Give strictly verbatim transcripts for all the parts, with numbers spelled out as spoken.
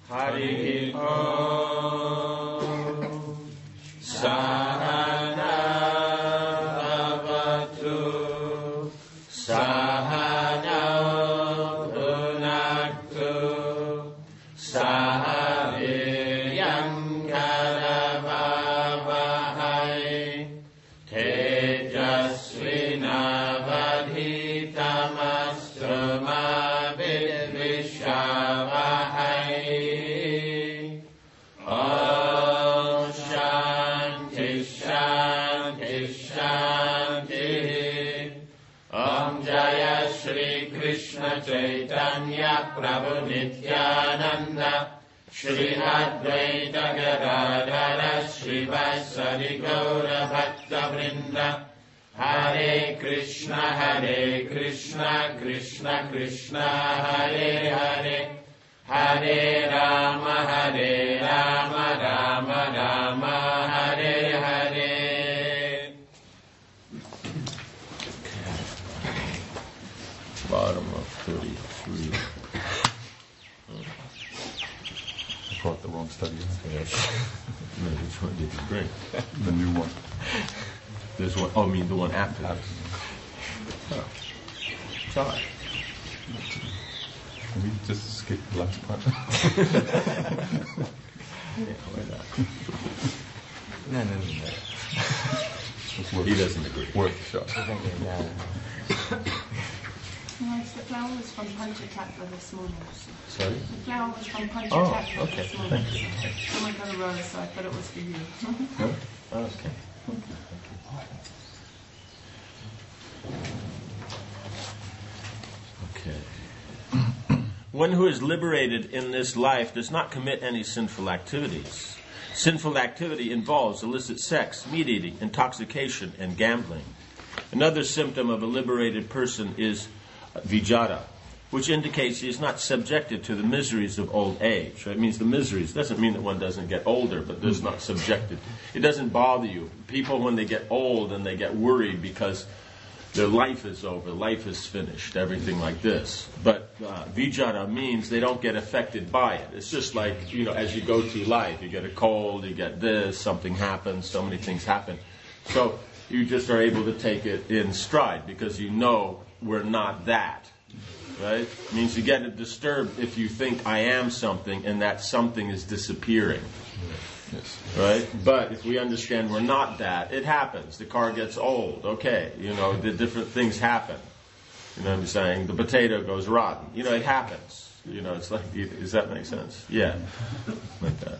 Hari Om Sahana Bhavatu Sahana Bhunaktu Sahaviryam Karavavahai Tejasvinavadhitamastu ma vidvishavahai. Om Shanti Shanti Shanti. Om Jaya Shri Krishna Chaitanya Prabhu Nityananda Shri Advaita Gadadara Shri Vasari Gaura Bhakta Vrinda. Hare Krishna Hare Krishna Krishna Krishna Hare Hare Hare Rama Hare Rama Rama Rama Hare Hare. Bottom of thirty-three. I brought the wrong study. Yes. No, which one did you bring? The new one. There's one, oh, I mean the one after this. Oh. Sorry. Can we just skip the last part? Yeah, why not? No, no, no. He doesn't agree. Worth a shot. No, it's the flowers from Panchatattva this morning. Sorry? The flowers from Panchatattva Oh, okay. this morning. Thank you. Someone got a rose, so I thought it was for you. No? Oh, okay. Okay. One who is liberated in this life does not commit any sinful activities. Sinful activity involves illicit sex, meat eating, intoxication, and gambling. Another symptom of a liberated person is vijara, which indicates he is not subjected to the miseries of old age. It means the miseries doesn't mean that one doesn't get older, but is not subjected. It doesn't bother you. People, when they get old and they get worried because their life is over, life is finished, everything like this. But uh, vijara means they don't get affected by it. It's just like, you know, as you go through life, you get a cold, you get this, something happens, so many things happen. So you just are able to take it in stride because you know we're not that. Right? It means you get disturbed if you think I am something and that something is disappearing. Yes. Right? But if we understand we're not that, it happens. The car gets old. Okay. You know, the different things happen. You know what I'm saying? The potato goes rotten. You know, it happens. You know, it's like, does that make sense? Yeah. Like that.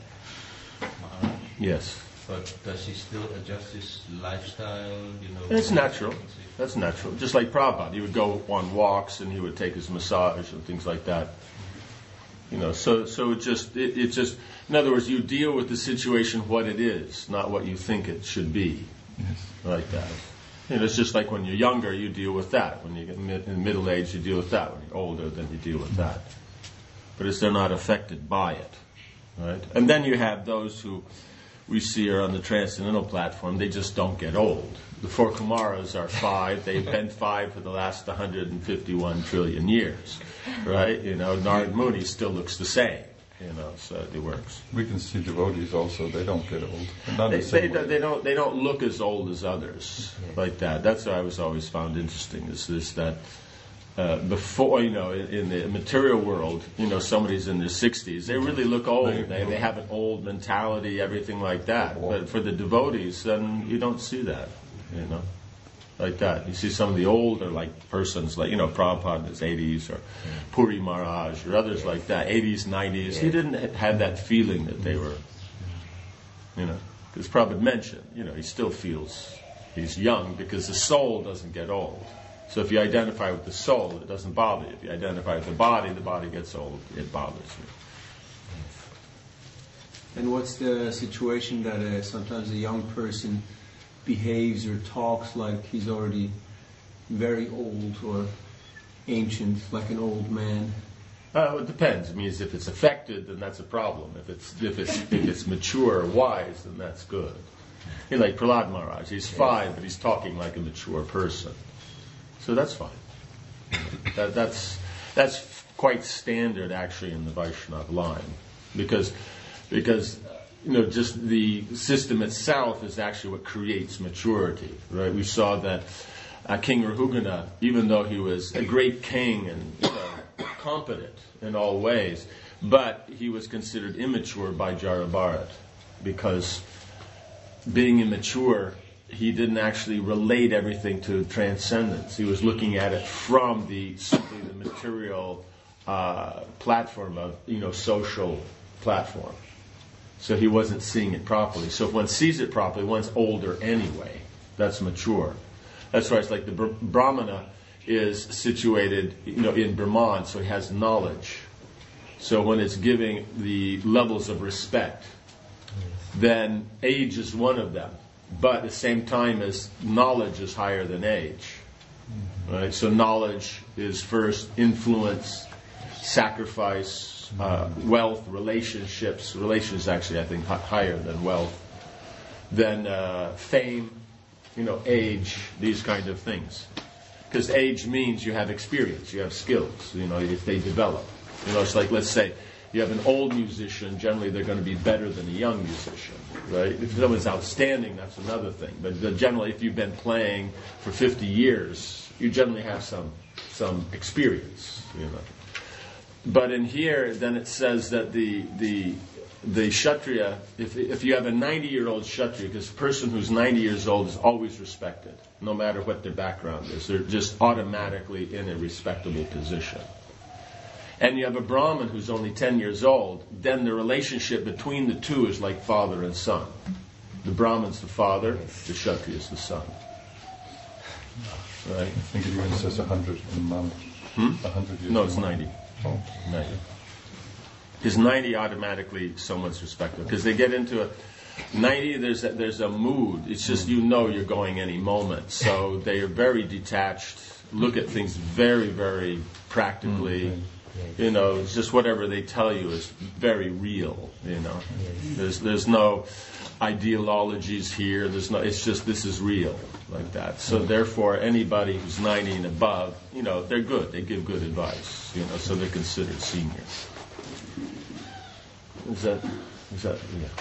Yes. But does he still adjust his lifestyle? You know, It's natural. That's natural. Just like Prabhupada, he would go on walks and he would take his massage and things like that. You know, so so it just it, it just in other words, you deal with the situation what it is, not what you think it should be. Yes. Like that. You know, it's just like when you're younger, you deal with that. When you get mid, in middle age, you deal with that. When you're older, then you deal with that. But it's they're not affected by it, right? And then you have those who we see are on the Transcendental platform. They just don't get old. The four Kumaras are five. They've been five for the last one hundred fifty-one trillion years, right? You know, Narad Muni still looks the same. You know, so it works. We can see devotees also, they don't get old. Not They, the same they, way. don't, they don't. They don't look as old as others like that. That's what I was always found interesting. Is this that uh, before you know in, in the material world, you know, somebody's in their sixties, they really look old. They, they have an old mentality, everything like that. But for the devotees, then you don't see that. You know, like that. You see some of the older like persons, like you know, Prabhupada in his eighties, or Puri Maharaj, or others like that, eighties, nineties. He didn't have that feeling that they were, you know, because Prabhupada mentioned, you know, he still feels he's young because the soul doesn't get old. So if you identify with the soul, it doesn't bother you. If you identify with the body, the body gets old, it bothers you. And what's the situation that uh, sometimes a young person behaves or talks like he's already very old or ancient, like an old man? Uh, it depends. It means if it's affected, then that's a problem. If it's if it's if it's mature or wise, then that's good. You know, like Prahlad Maharaj, he's five, but he's talking like a mature person. So that's fine. That, that's that's quite standard, actually, in the Vaishnava line. because because you know just the system itself is actually what creates maturity, right? We saw that uh, King Rahugana, even though he was a great king and you know, competent in all ways, but he was considered immature by Jarabharat because being immature, he didn't actually relate everything to transcendence. He was looking at it from the simply the material uh, platform of you know social platform. So he wasn't seeing it properly. So if one sees it properly, one's older anyway. That's mature. That's why it's like the Br- Brahmana is situated you know in Brahman, so he has knowledge. So when it's giving the levels of respect, then age is one of them. But at the same time as knowledge is higher than age. Right? So knowledge is first, influence, sacrifice, uh, wealth, relationships. Relations actually, I think, h- higher than wealth. Then uh, fame, you know, age, these kind of things. Because age means you have experience, you have skills, you know, if they develop. You know, it's like, let's say, you have an old musician, generally they're going to be better than a young musician, right? If someone's outstanding, that's another thing. But, but generally, if you've been playing for fifty years, you generally have some some experience, you know. But in here, then it says that the the the Kshatriya, if if you have a ninety-year-old Kshatriya, because a person who's ninety years old is always respected, no matter what their background is. They're just automatically in a respectable position. And you have a Brahmin who's only ten years old, then the relationship between the two is like father and son. The Brahmin's the father, the Kshatriya's the son. Right? I think it even says one hundred in Manu. Hmm? one hundred years. No, it's in Manu. ninety. Oh. ninety. Because ninety automatically someone's respected. Because they get into a ninety, there's a, there's a mood. It's just you know you're going any moment. So they are very detached, look at things very, very practically. Mm-hmm. You know, it's just whatever they tell you is very real. You know, there's there's no ideologies here. There's no. It's just this is real like that. So therefore, anybody who's ninety and above, you know, they're good. They give good advice. You know, so they're considered seniors. Is that? Is that? Yeah.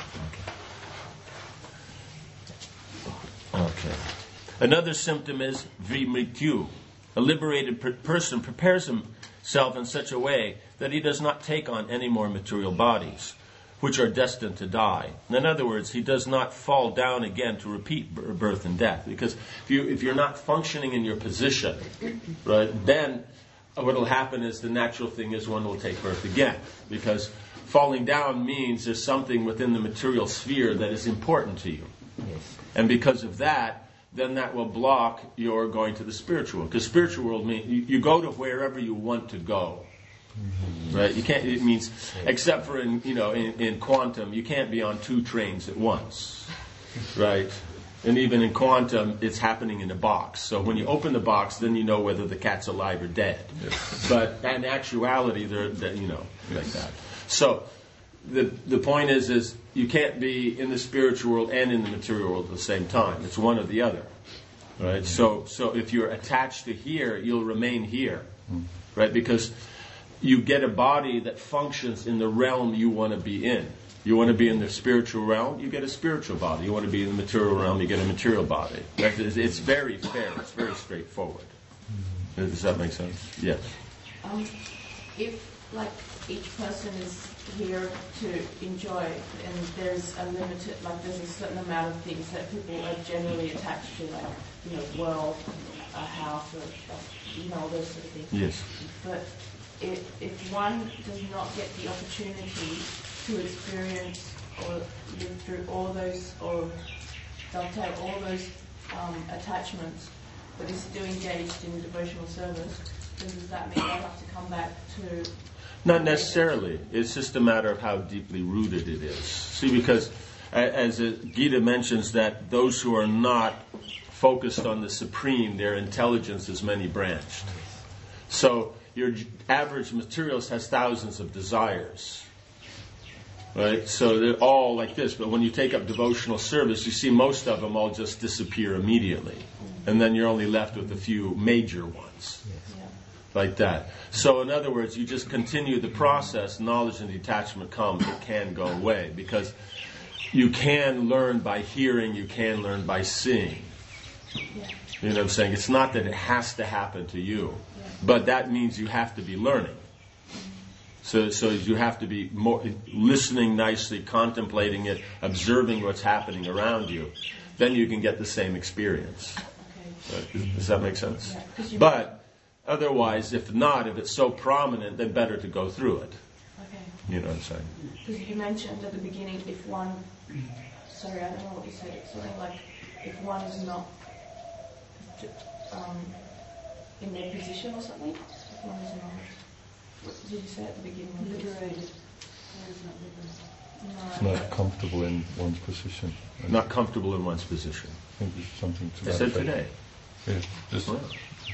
Okay. Okay. Another symptom is vimrityu. A liberated per- person prepares himself in such a way that he does not take on any more material bodies, which are destined to die. In other words, he does not fall down again to repeat b- birth and death. Because if you if you're not functioning in your position, right, then what will happen is the natural thing is one will take birth again. Because falling down means there's something within the material sphere that is important to you. Yes. And because of that, then that will block your going to the spiritual world. Because spiritual world means you, you go to wherever you want to go. Mm-hmm. Right? You can't. It means, except for in you know in, in quantum, you can't be on two trains at once. Right? And even in quantum, it's happening in a box. So when you open the box, then you know whether the cat's alive or dead. Yes. But in actuality, they're, they're you know yes. like that. So the the point is is you can't be in the spiritual world and in the material world at the same time. It's one or the other. Right? Mm-hmm. So so if you're attached to here, you'll remain here. Mm-hmm. Right? Because you get a body that functions in the realm you want to be in. You want to be in the spiritual realm, you get a spiritual body. You want to be in the material realm, you get a material body. It's very fair. It's very straightforward. Mm-hmm. Does that make sense? Yes. Um, if, like, each person is here to enjoy, and there's a limited, like, there's a certain amount of things that people are generally attached to, like, you know, wealth, a house, or, you know, all those sort of things. Yes. But if, if one does not get the opportunity to experience or live through all those, or dovetail all those um, attachments, but is still engaged in devotional service, then does that mean they have to come back to... Not necessarily. It's just a matter of how deeply rooted it is. See, because as Gita mentions that those who are not focused on the Supreme, their intelligence is many-branched. So your average materialist has thousands of desires. Right? So they're all like this, but when you take up devotional service, you see most of them all just disappear immediately. And then you're only left with a few major ones. Yeah. like that. So in other words, you just continue the process, knowledge and detachment comes, it can go away. Because you can learn by hearing, you can learn by seeing. Yeah. You know what I'm saying? It's not that it has to happen to you, Yeah. but that means you have to be learning. So, so you have to be more listening nicely, contemplating it, observing what's happening around you. Then you can get the same experience. Okay. Uh, Does, does that make sense? Yeah, 'cause you- But otherwise, if not, if it's so prominent, then better to go through it. Okay. You know what I'm saying? Because you mentioned at the beginning, if one, sorry, I don't know what you said. It's something like if one is not um, in their position or something. If one is not. What did you say at the beginning? Of this? Liberated. No. Not comfortable in one's position. And Not comfortable in one's position. I think there's something to I that. said effect. today. Yeah, just Well.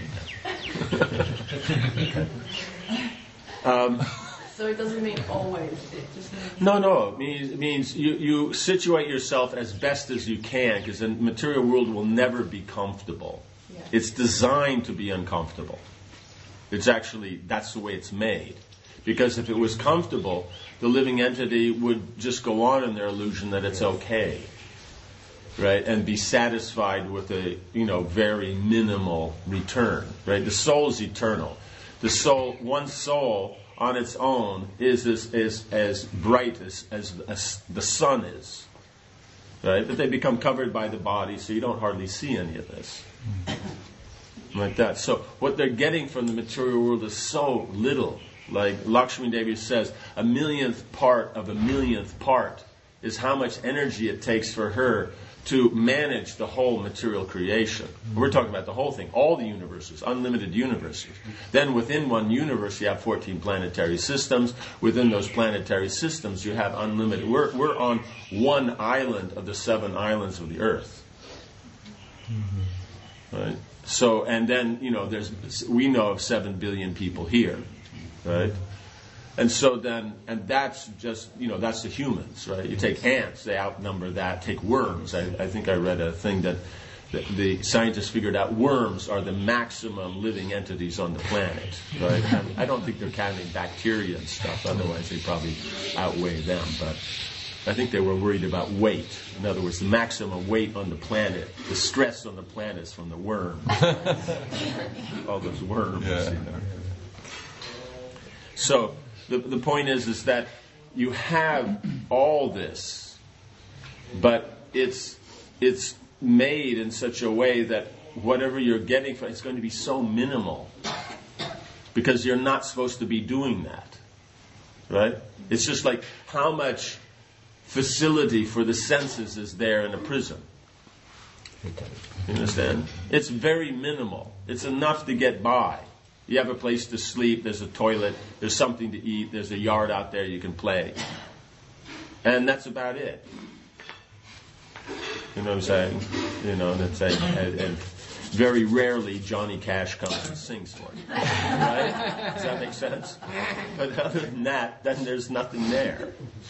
um, So it doesn't mean always. It just means No, no. It means, it means you, you situate yourself as best as you can, because the material world will never be comfortable. Yeah. It's designed to be uncomfortable. It's actually, that's the way it's made. Because if it was comfortable, the living entity would just go on in their illusion that it's okay. Right? And be satisfied with a, you know, very minimal return. Right? The soul is eternal. The soul, one soul on its own is as, is as bright as, as, as the sun is. Right? But they become covered by the body, so you don't hardly see any of this. Like that. So what they're getting from the material world is so little. Like Lakshmi Devi says, a millionth part of a millionth part is how much energy it takes for her to manage the whole material creation. We're talking about the whole thing, all the universes, unlimited universes. Then within one universe you have fourteen planetary systems. Within those planetary systems you have unlimited. We're, we're on one island of the seven islands of the earth. Right? So, and then, you know, there's, we know of seven billion people here. Right? And so then, and that's just, you know, that's the humans, right? You take ants, they outnumber that. Take worms. I, I think I read a thing that the, the scientists figured out worms are the maximum living entities on the planet, right? And I don't think they're counting bacteria and stuff. Otherwise, they probably outweigh them. But I think they were worried about weight. In other words, the maximum weight on the planet, the stress on the planet is from the worms. All those worms, Yeah. you know. So the the point is is that you have all this, but it's it's made in such a way that whatever you're getting from it's going to be so minimal, because you're not supposed to be doing that, right? It's just like how much facility for the senses is there in a prison. You understand? It's very minimal. It's enough to get by. You have a place to sleep, there's a toilet, there's something to eat, there's a yard out there you can play. And that's about it. You know what I'm saying? You know, that's a, and, and very rarely Johnny Cash comes and sings for you. Right? Does that make sense? But other than that, then there's nothing there.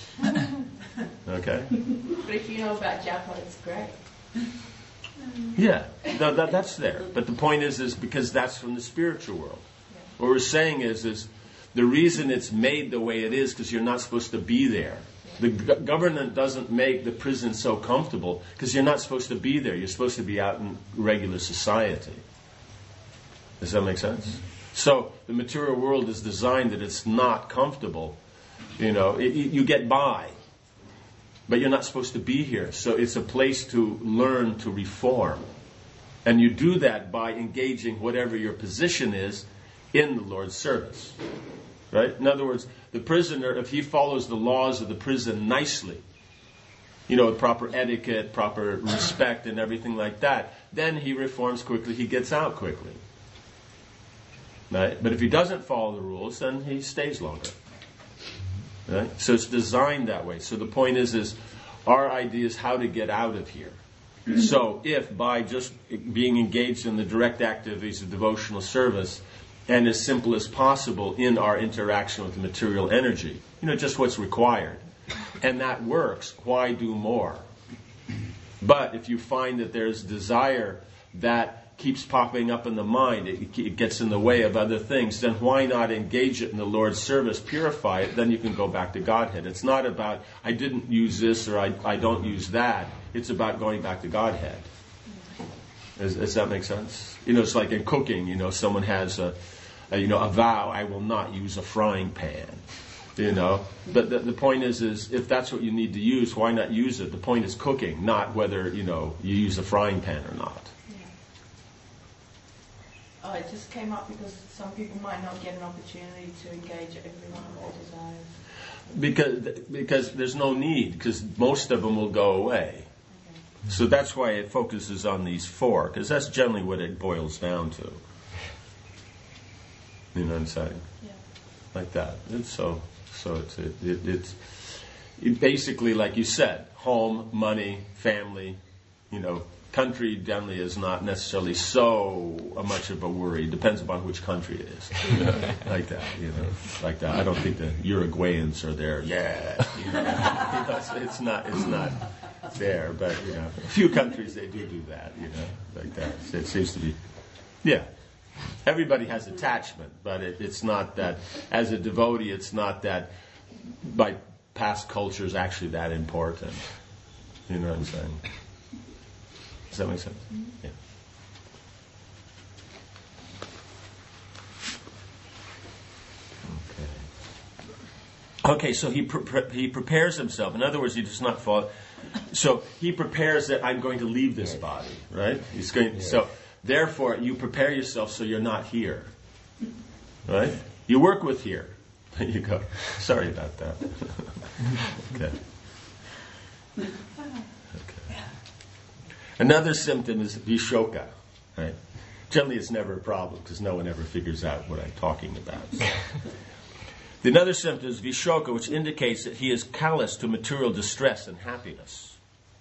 Okay? But if you know about Japa, it's great. Yeah, no, that, that's there. But the point is, is because that's from the spiritual world. What we're saying is, is the reason it's made the way it is because you're not supposed to be there. The go- government doesn't make the prison so comfortable because you're not supposed to be there. You're supposed to be out in regular society. Does that make sense? So the material world is designed that it's not comfortable. You know, it, you get by. But you're not supposed to be here. So it's a place to learn to reform. And you do that by engaging whatever your position is in the Lord's service. Right? In other words, the prisoner, if he follows the laws of the prison nicely, you know, with proper etiquette, proper respect and everything like that, then he reforms quickly, he gets out quickly. Right? But if he doesn't follow the rules, then he stays longer. Right? So it's designed that way. So the point is, is our idea is how to get out of here. So if by just being engaged in the direct activities of devotional service and as simple as possible in our interaction with the material energy, you know, just what's required, and that works, why do more? But if you find that there's desire that keeps popping up in the mind, it, it gets in the way of other things, then why not engage it in the Lord's service, purify it, then you can go back to Godhead. It's not about, I didn't use this or I, I don't use that. It's about going back to Godhead. Does, does that make sense? You know, it's like in cooking, you know, someone has a, a you know, a vow, I will not use a frying pan. You know, but the, the point is, is if that's what you need to use, why not use it? The point is cooking, not whether, you know, you use a frying pan or not. Oh, it just came up because some people might not get an opportunity to engage everyone of their desires. Because because there's no need, because most of them will go away. Okay. So that's why it focuses on these four, because that's generally what it boils down to. You know what I'm saying? Yeah. Like that. It's so so it's it, it, it's it basically, like you said, home, money, family, you know. Country generally is not necessarily so much of a worry. Depends upon which country it is. Like that, you know, like that. I don't think the Uruguayans are there. Yeah, you know, you know it's, it's not. It's not there. But you know, a few countries they do do that. You know, like that. It seems to be. Yeah, everybody has attachment, but it, it's not that. As a devotee, it's not that. By past culture is actually that important. You know what I'm saying? Does that make sense? Yeah. Okay. Okay, so he pre- he prepares himself. In other words, he does not fall. So he prepares that I'm going to leave this body, right? He's going. Yes. So therefore, you prepare yourself so you're not here, right? You work with here. There you go. Sorry about that. Okay. Another symptom is vishoka, right? Generally, it's never a problem because no one ever figures out what I'm talking about. The another symptom is vishoka, which indicates that he is callous to material distress and happiness.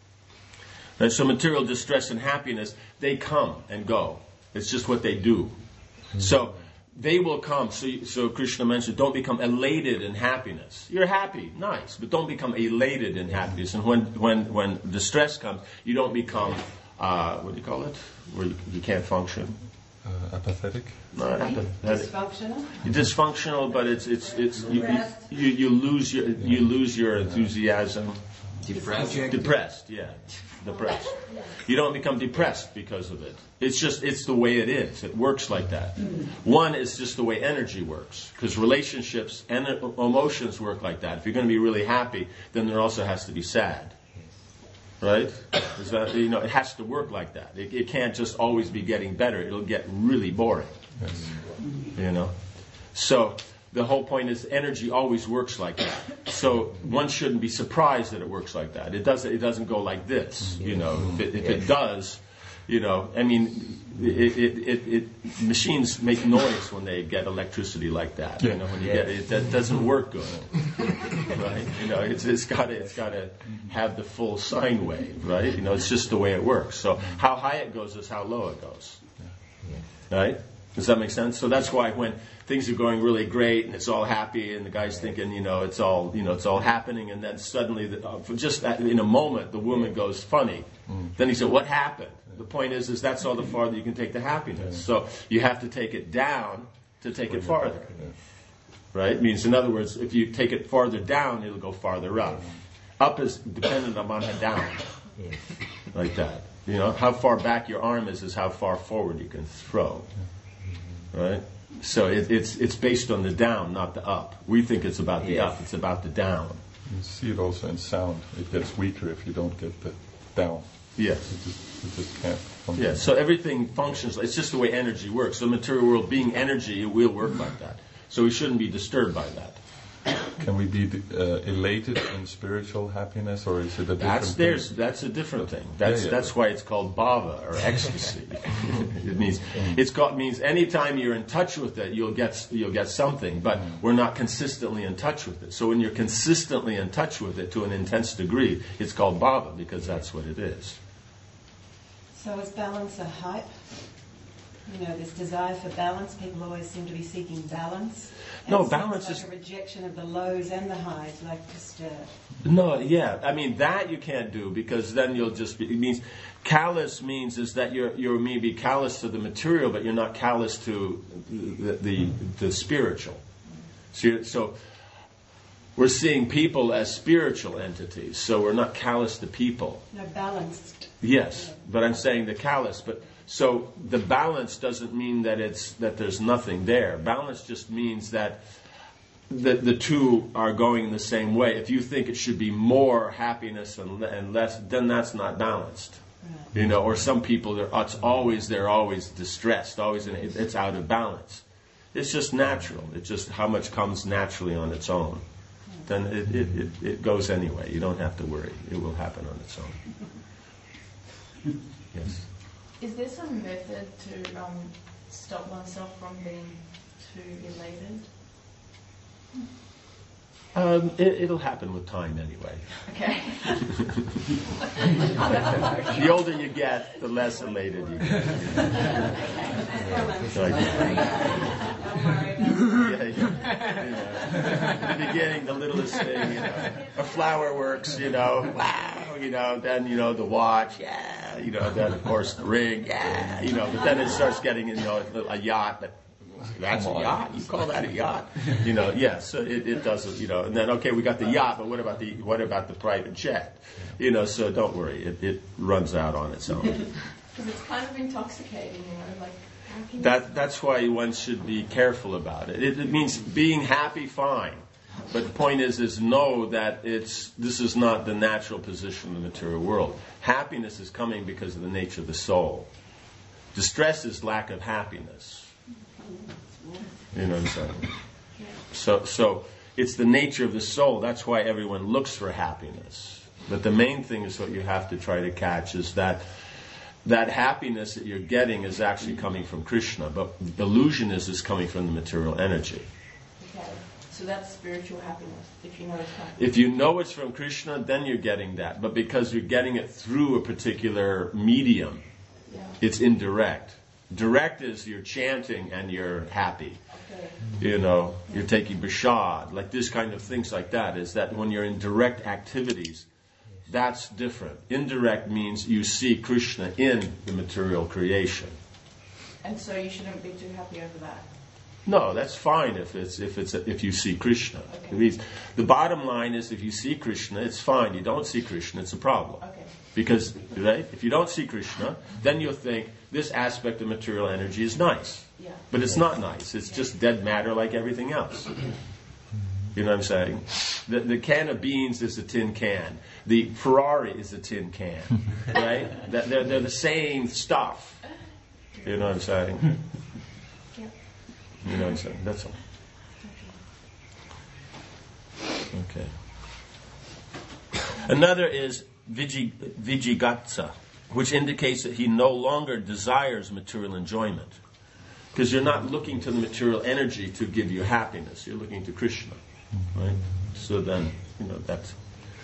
And so material distress and happiness, they come and go. It's just what they do. So they will come. So, so Krishna mentioned, don't become elated in happiness. You're happy, nice, but don't become elated in happiness. And when when when distress comes, you don't become, uh, what do you call it? Where you, you can't function. Uh, apathetic? No, apathetic. Dysfunctional? You're dysfunctional, but it's it's it's you, you, you, you lose your you lose your enthusiasm. Depressed. Depressed, yeah. Depressed. You don't become depressed because of it. It's just, it's the way it is. It works like that. One is just the way energy works. Because relationships and emotions work like that. If you're going to be really happy, then there also has to be sad. Right? Is that, you know, it has to work like that. It, it can't just always be getting better. It'll get really boring. Yes. You know? So, the whole point is energy always works like that. So one shouldn't be surprised that it works like that. It doesn't. It doesn't go like this. You know, if it, if it does, you know, I mean, it, it, it, it machines make noise when they get electricity like that. You know, when you get it, that doesn't work good, right? You know, it's it's got to it's got to have the full sine wave, right? You know, it's just the way it works. So how high it goes is how low it goes, right? Does that make sense? So that's why when things are going really great and it's all happy and the guy's thinking, you know, it's all, you know, it's all happening, and then suddenly, the, uh, for just that, in a moment, the woman goes funny. Mm. Then he said, "What happened?" The point is, is that's all the farther you can take the happiness. Yeah. So you have to take it down to take it farther. Right? It means, in other words, if you take it farther down, it'll go farther up. Up is dependent upon a down. Like that. You know, how far back your arm is is how far forward you can throw. Right? So it, it's it's based on the down, not the up. We think it's about the up. It's about the down. You see it also in sound. It gets weaker if you don't get the down. Yes. It just, it just can't function. Yeah, so everything functions. It's just the way energy works. The material world being energy, it will work like that. So we shouldn't be disturbed by that. Can we be uh, elated in spiritual happiness, or is it a different that's, there's, thing? That's a different thing. That's yeah, yeah. that's why it's called bhava, or ecstasy. It means it's called, means anytime you're in touch with it, you'll get you'll get something. But we're not consistently in touch with it. So when you're consistently in touch with it to an intense degree, it's called bhava, because that's what it is. So is balance a hype? you know, this desire for balance. People always seem to be seeking balance. And No, it seems balance like is- a rejection of the lows and the highs, like just. Uh, No, yeah. I mean, that you can't do because then you'll just be, it means, callous means is that you're, you're maybe callous to the material, but you're not callous to the, the, the spiritual. So, you're, so we're seeing people as spiritual entities, so we're not callous to people. no, balanced. Yes, but I'm saying the callous. But so the balance doesn't mean that it's that there's nothing there. Balance just means that the the two are going in the same way. If you think it should be more happiness and, and less, then that's not balanced. Right. You know, or some people they're it's always they're always distressed, always in, it, it's out of balance. It's just natural. It's just how much comes naturally on its own. Then it, it, it, it goes anyway. You don't have to worry. It will happen on its own. Yes. Is there some method to um, stop oneself from being too elated? Um, it, it'll happen with time anyway. Okay. The older you get, the less elated you get. Like, yeah, yeah. You know, in the beginning, the littlest thing, you know, a flower works, you know, wow, you know, then, you know, the watch, yeah, you know, then, of course, the ring, yeah, you know, but then it starts getting, you know, a yacht that, that's a yacht? You call that a yacht? You know, yes, so it, it doesn't, you know, and then, okay, we got the yacht, but what about the what about the private jet? You know, so don't worry, it, it runs out on its own. Because it's kind of intoxicating, you know, like, how can you... That, that's why one should be careful about it. It, it means being happy, fine. But the point is, is know that it's this is not the natural position in the material world. Happiness is coming because of the nature of the soul. Distress is lack of happiness. You know what I'm saying? So, so it's the nature of the soul. That's why everyone looks for happiness. But the main thing is what you have to try to catch is that that happiness that you're getting is actually coming from Krishna. But the illusion is is coming from the material energy. Okay. So that's spiritual happiness, if you know it's coming. If you know it's from Krishna, then you're getting that. But because you're getting it through a particular medium, Yeah. it's indirect. Direct is you're chanting and you're happy. Okay. You know, you're taking prasad, like this kind of things like that, is that when you're in direct activities, that's different. Indirect means you see Krishna in the material creation. And so you shouldn't be too happy over that. No, that's fine if it's if it's if you see Krishna. Okay. It means the bottom line is if you see Krishna, it's fine. You don't see Krishna, it's a problem. Okay. Because right, if you don't see Krishna, then you'll think this aspect of material energy is nice. Yeah. But it's not nice. It's just dead matter like everything else. You know what I'm saying? The, the can of beans is a tin can. The Ferrari is a tin can. Right? That- They're, they're the same stuff. You know what I'm saying? Yeah. You know what I'm saying? That's all. Okay. Another is vijig- vijigatsa, which indicates that he no longer desires material enjoyment. Because you're not looking to the material energy to give you happiness. You're looking to Krishna. Right? So then, you know, that's...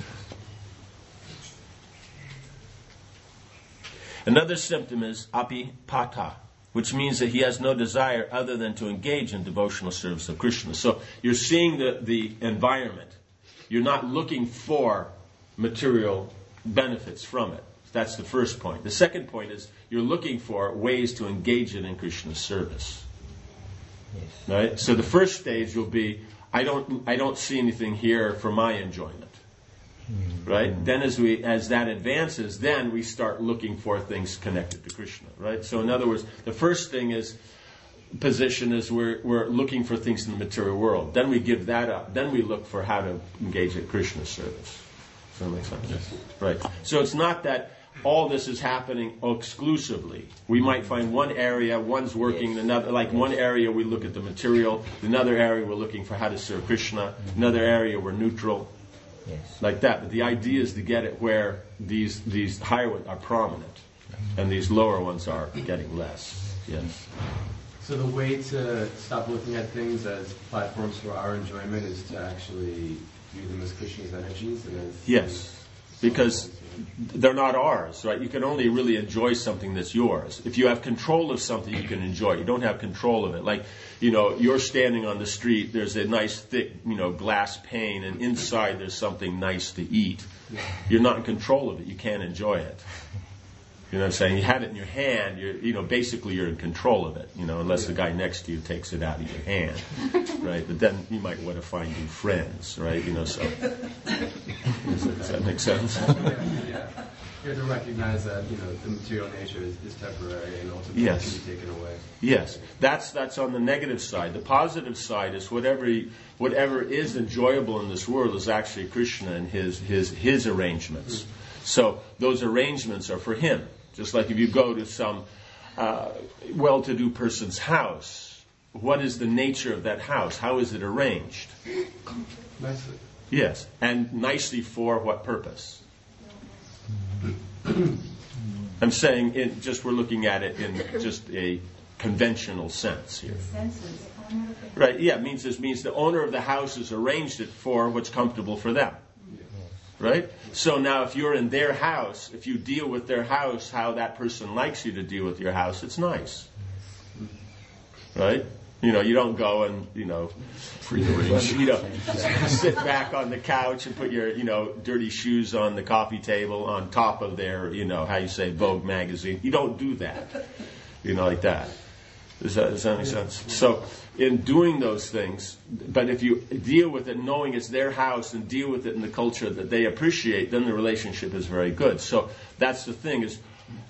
Another symptom is apipata, which means that he has no desire other than to engage in devotional service of Krishna. So you're seeing the, the environment. You're not looking for material benefits from it. That's the first point. The second point is you're looking for ways to engage it in Krishna's service. Yes. Right? So the first stage will be, I don't I don't see anything here for my enjoyment. Right? Then as we as that advances, then we start looking for things connected to Krishna. Right? So in other words, the first thing is position is we're we're looking for things in the material world. Then we give that up. Then we look for how to engage in Krishna's service. Does that make sense? Yes. Right. So it's not that all this is happening exclusively. We might find one area, one's working, yes. another like one area we look at the material, another area we're looking for how to serve Krishna, another area we're neutral. Yes. Like that. But the idea is to get it where these these higher ones are prominent and these lower ones are getting less. Yes. So the way to stop looking at things as platforms for our enjoyment is to actually view them as Krishna's energies and as Yes. Because they're not ours, right? You can only really enjoy something that's yours. If you have control of something, you can enjoy it. You don't have control of it. Like, you know, you're standing on the street, there's a nice thick, you know, glass pane, and inside there's something nice to eat. You're not in control of it. You can't enjoy it. You know what I'm saying? You have it in your hand, you're, you know, basically you're in control of it, you know, unless the guy next to you takes it out of your hand, right? But then you might want to find new friends, right? You know, so. Does, does that make sense? Yeah. You have to recognize that, you know, the material nature is, is temporary and ultimately Yes. can be taken away. Yes, that's that's on the negative side. The positive side is whatever whatever is enjoyable in this world is actually Krishna and his his his arrangements. So those arrangements are for him. Just like if you go to some uh, well-to-do person's house, what is the nature of that house? How is it arranged? Nicely. Yes, and nicely for what purpose? I'm saying, in, just we're looking at it in just a conventional sense here. Senses. Right, yeah, it means this means the owner of the house has arranged it for what's comfortable for them. Right? So now if you're in their house, if you deal with their house how that person likes you to deal with your house, it's nice. Right? You know, you don't go and, you know, you know, sit back on the couch and put your, you know, dirty shoes on the coffee table on top of their, you know, how you say, Vogue magazine. You don't do that. You know, like that. Does that, does that make sense? So, in doing those things, but if you deal with it knowing it's their house and deal with it in the culture that they appreciate, then the relationship is very good. So, that's the thing is,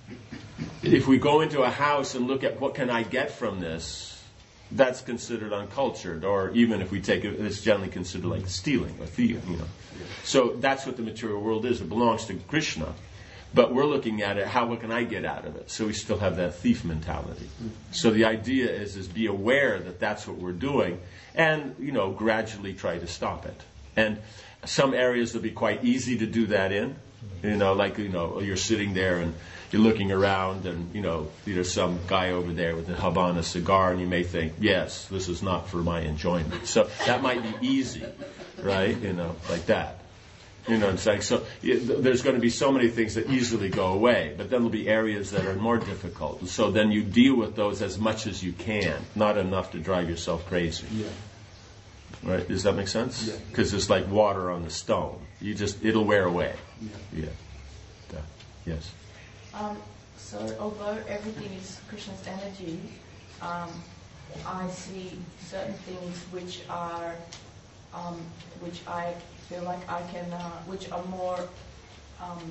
if we go into a house and look at what can I get from this, that's considered uncultured, or even if we take it, it's generally considered like stealing or thieving, you know. So that's what the material world is. It belongs to Krishna, but we're looking at it, how what can I get out of it? So we still have that thief mentality. So the idea is, is be aware that that's what we're doing, and, you know, gradually try to stop it. And some areas will be quite easy to do that in, you know, like, you know, you're sitting there and you're looking around and, you know, there's some guy over there with a Habana cigar, and you may think, yes, this is not for my enjoyment. So that might be easy, right? You know, like that. You know what I'm saying? So it, there's going to be so many things that easily go away, but then there'll be areas that are more difficult. So then you deal with those as much as you can, not enough to drive yourself crazy. Yeah. Right? Does that make sense? Yeah. Because it's like water on the stone. You just, it'll wear away. Yeah. Yeah. Yeah. Yes. Um, so although everything is Krishna's energy, um, I see certain things which are, um, which I feel like I can, uh, which are more um,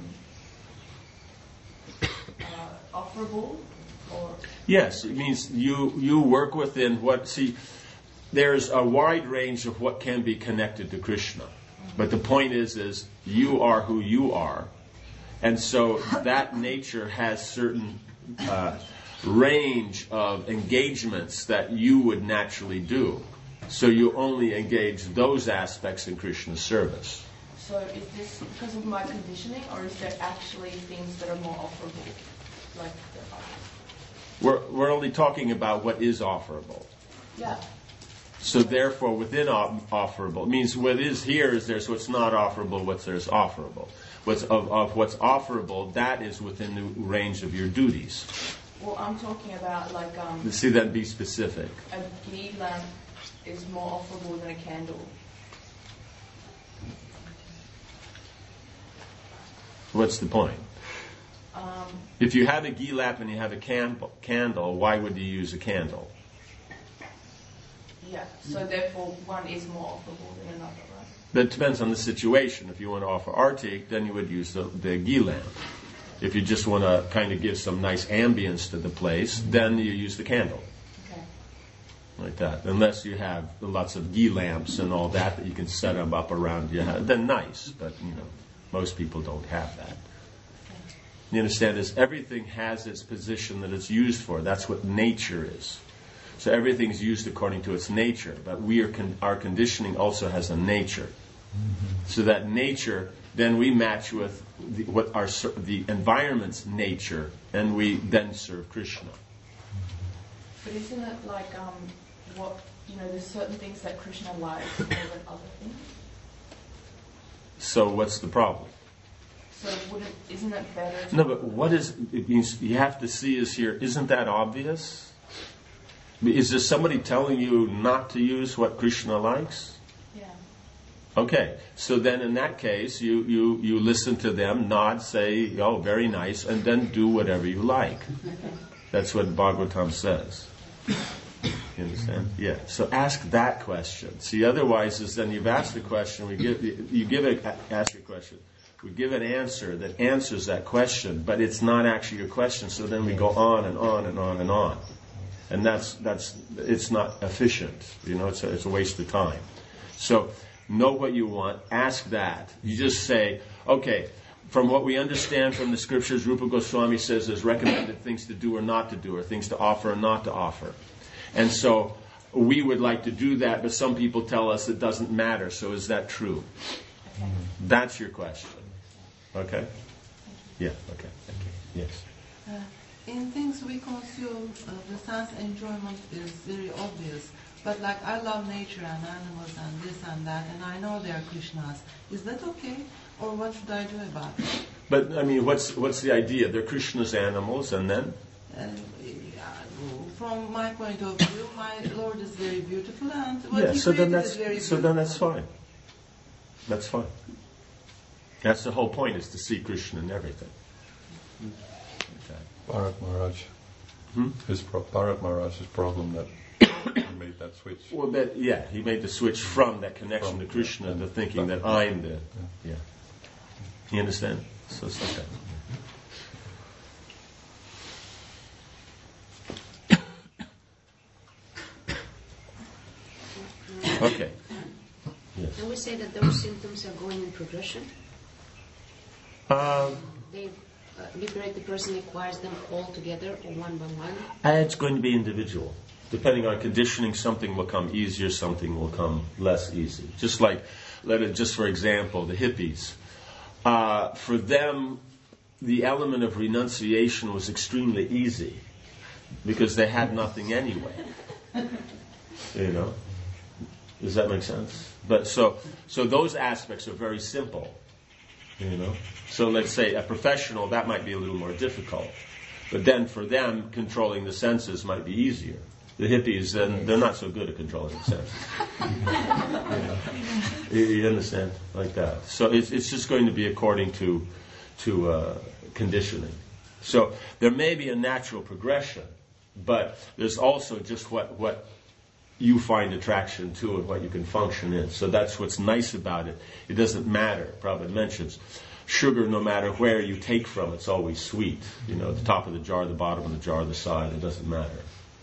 uh, offerable, or Yes, it means you you work within what, see, there's a wide range of what can be connected to Krishna. But the point is, is you are who you are. And so that nature has certain uh, range of engagements that you would naturally do. So you only engage those aspects in Krishna's service. so is this because of my conditioning, or is there actually things that are more offerable, like the, We're, we're only talking about what is offerable. yeah. So therefore, within off- offerable, it means what is here is there's what's not offerable, what's there's offerable. What's of, of what's offerable, that is within the range of your duties. Well, I'm talking about like um, See, then be specific. a ghee lamp is more offerable than a candle. What's the point? Um, If you have a ghee lamp and you have a can- candle, why would you use a candle? yeah. So therefore, one is more offerable than another, right? That depends on the situation. If you want to offer artik, then you would use the, the ghee lamp. If you just want to kind of give some nice ambience to the place, then you use the candle. Okay. Like that. Unless you have lots of ghee lamps and all that that you can set them up around your house. Then nice, but you know, most people don't have that. You understand this? Everything has its position that it's used for. That's what nature is. So everything's used according to its nature, but we are con- our conditioning also has a nature. So that nature, then we match with the, what our ser- the environment's nature, and we then serve Krishna. But isn't it like um, what you know? There's certain things that Krishna likes more than other things. So what's the problem? So wouldn't, isn't it better to... No, but what is, it means you have to see is here, isn't that obvious? Is there somebody telling you not to use what Krishna likes? Yeah. Okay, so then in that case, you, you, you listen to them, nod, say, oh, very nice, and then do whatever you like. That's what Bhagavatam says. You understand? Yeah. So ask that question. See, otherwise, is then you've asked the question, we give, you give a, ask a question. We give an answer that answers that question, but it's not actually a question, so then we go on and on and on and on. And that's, that's, it's not efficient. You know, it's a, it's a waste of time. So, know what you want, ask that. You just say, okay, from what we understand from the scriptures, Rupa Goswami says there's recommended things to do or not to do, or things to offer or not to offer. And so, we would like to do that, but some people tell us it doesn't matter, so is that true? Okay. That's your question. Okay? Yeah, okay. Thank you. Yes. Uh, in things we consume, uh, the sense enjoyment is very obvious. But like I love nature and animals and this and that, and I know they are Krishna's. Is that okay? Or what should I do about it? But, I mean, what's what's the idea? They're Krishna's animals, and then? Uh, from my point of view, my Lord is very beautiful, and what Yeah, He so then created that's is very so beautiful. then that's fine. That's fine. That's the whole point, is to see Krishna in everything. Okay. Bharat Maharaj. Hmm? His pro- Bharat Maharaj's problem that he made that switch. Well, that, yeah, he made the switch from that connection From- to Krishna yeah, to thinking that- that I'm the, yeah. You understand? So it's like that. Okay. Yes. Can we say that those symptoms are going in progression? Um, They uh, liberate the person, acquires them all together or one by one? it's going to be individual. Depending on conditioning, something will come easier, something will come less easy. Just like, let it, just for example, the hippies. Uh, for them, the element of renunciation was extremely easy because they had nothing anyway. You know? Does that make sense? But so, so those aspects are very simple. You know? So let's say a professional, that might be a little more difficult. But then for them, controlling the senses might be easier. The hippies, then, they're not so good at controlling the senses. You know? You, you understand? Like that. So it's, it's just going to be according to, to uh, conditioning. So there may be a natural progression, but there's also just what, what you find attraction to and what you can function in. So that's what's nice about it. It doesn't matter. Prabhupada mentions sugar, no matter where you take from, it's always sweet. You know, the top of the jar, the bottom of the jar, the side, it doesn't matter.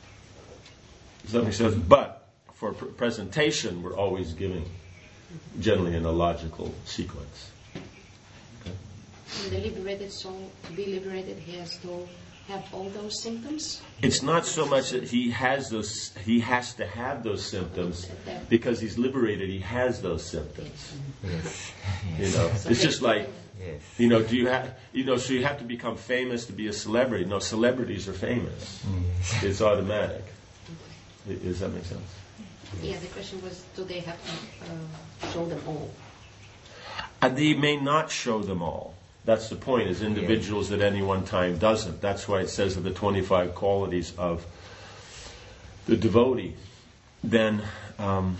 Does that make sense? But for pr- presentation, we're always giving generally in a logical sequence. Okay? And the liberated soul, to be liberated, he has to have all those symptoms? It's not so much that he has those, he has to have those symptoms because he's liberated, he has those symptoms. Yes. You know, it's just like, Yes. you know, do you have, you know, so you have to become famous to be a celebrity. No, celebrities are famous. Yes. It's automatic. Does that make sense? Yeah, the question was, do they have to uh, show them all? And they may not show them all. That's the point, is individuals at any one time doesn't. That's why it says of the twenty-five qualities of the devotee. Then, um,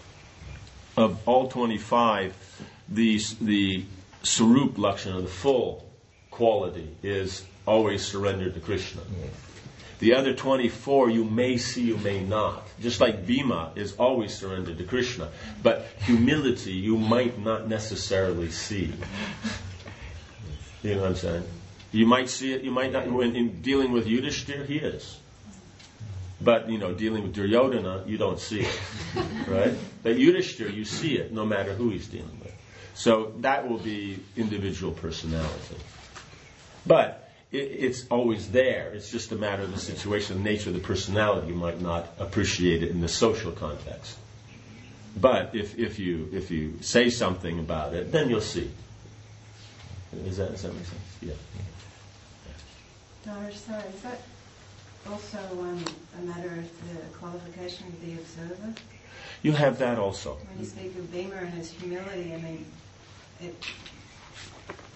of all twenty-five, the, the Sarup Lakshana, the full quality, is always surrendered to Krishna. Yes. The other twenty-four you may see, you may not. Just like Bhima is always surrendered to Krishna. But humility you might not necessarily see. You know what I'm saying? You might see it, you might not. When in dealing with Yudhishthira, he is. But, you know, dealing with Duryodhana, you don't see it. Right? But Yudhishthira, you see it, no matter who he's dealing with. So that will be individual personality. But it, it's always there. It's just a matter of the situation, the nature of the personality. You might not appreciate it in the social context. But if, if you if you say something about it, then you'll see. Does that, does that make sense? Yeah. Dharma, sorry, is that also um, a matter of the qualification of the observer? You have that also. When you speak of Bhima and his humility, I mean, it, he's